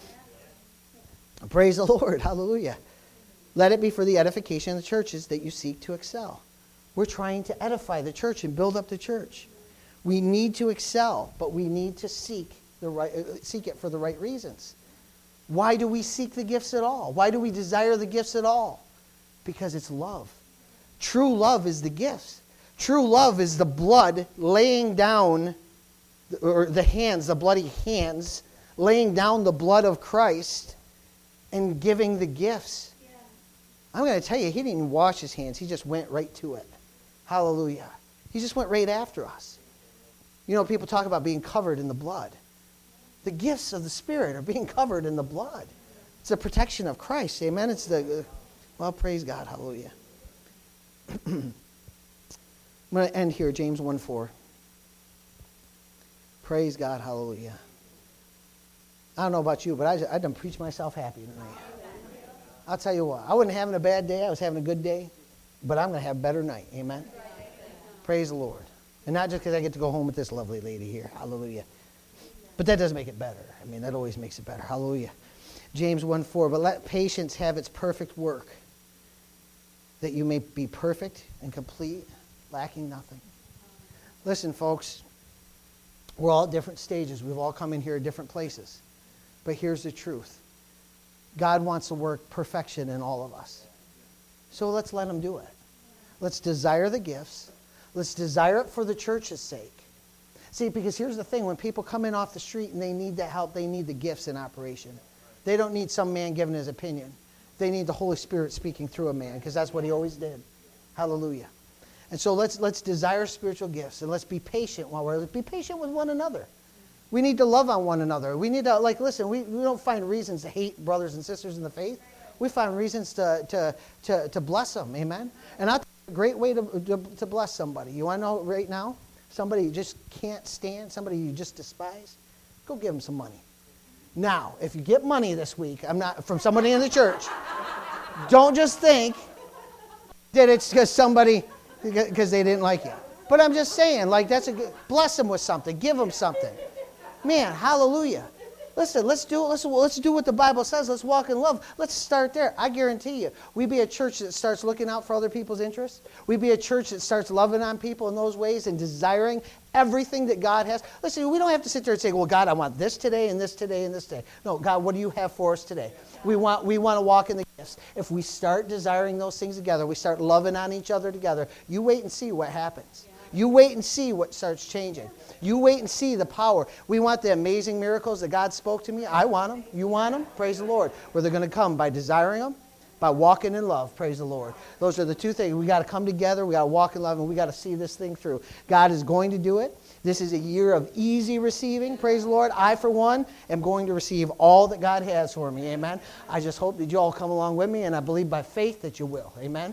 Praise the Lord. Hallelujah. Let it be for the edification of the churches that you seek to excel. We're trying to edify the church and build up the church. We need to excel, but we need to seek the right. Uh, seek it for the right reasons. Why do we seek the gifts at all? Why do we desire the gifts at all? Because it's love. True love is the gifts. True love is the blood laying down, or the hands, the bloody hands, laying down the blood of Christ and giving the gifts. Yeah. I'm going to tell you, he didn't even wash his hands. He just went right to it. Hallelujah. He just went right after us. You know, people talk about being covered in the blood. The gifts of the Spirit are being covered in the blood. It's the protection of Christ. Amen. It's the, well, praise God. Hallelujah. I'm going to end here, James one four. Praise God, hallelujah. I don't know about you, but I, I done preached myself happy tonight. I'll tell you what, I wasn't having a bad day, I was having a good day, but I'm going to have a better night, amen? Praise the Lord. And not just because I get to go home with this lovely lady here, hallelujah. But that does make it better. I mean, that always makes it better, hallelujah. James one four, but let patience have its perfect work, that you may be perfect and complete, lacking nothing. Listen, folks, We're all at different stages. We've all come in here at different places. But here's the truth. God wants to work perfection in all of us. So let's let him do it. Let's desire the gifts. Let's desire it for the church's sake. See, because here's the thing. When people come in off the street and they need that help, they need the gifts in operation. They don't need some man giving his opinion. They need the Holy Spirit speaking through a man, because that's what he always did. Hallelujah. And so let's let's desire spiritual gifts, and let's be patient while we're be patient with one another. We need to love on one another. We need to, like, listen, we, we don't find reasons to hate brothers and sisters in the faith. We find reasons to to to, to bless them. Amen. And I think a great way to, to to bless somebody. You want to know right now? Somebody you just can't stand, somebody you just despise, go give them some money. Now, if you get money this week, I'm not from somebody in the church, don't just think that it's because somebody, because they didn't like you. But I'm just saying, like, that's a good, bless them with something, give them something. Man, hallelujah. Listen, let's do let's let's do what the Bible says. Let's walk in love. Let's start there. I guarantee you, we be a church that starts looking out for other people's interests. We be a church that starts loving on people in those ways and desiring everything that God has. Listen, we don't have to sit there and say, well, God, I want this today and this today and this today. No, God, what do you have for us today? We want we want to walk in the gifts. If we start desiring those things together, we start loving on each other together, you wait and see what happens. You wait and see what starts changing. You wait and see the power. We want the amazing miracles that God spoke to me. I want them. You want them? Praise the Lord. Where they're going to come by desiring them, by walking in love. Praise the Lord. Those are the two things. We got to come together. We got to walk in love, and we got to see this thing through. God is going to do it. This is a year of easy receiving. Praise the Lord. I, for one, am going to receive all that God has for me. Amen. I just hope that you all come along with me, and I believe by faith that you will. Amen.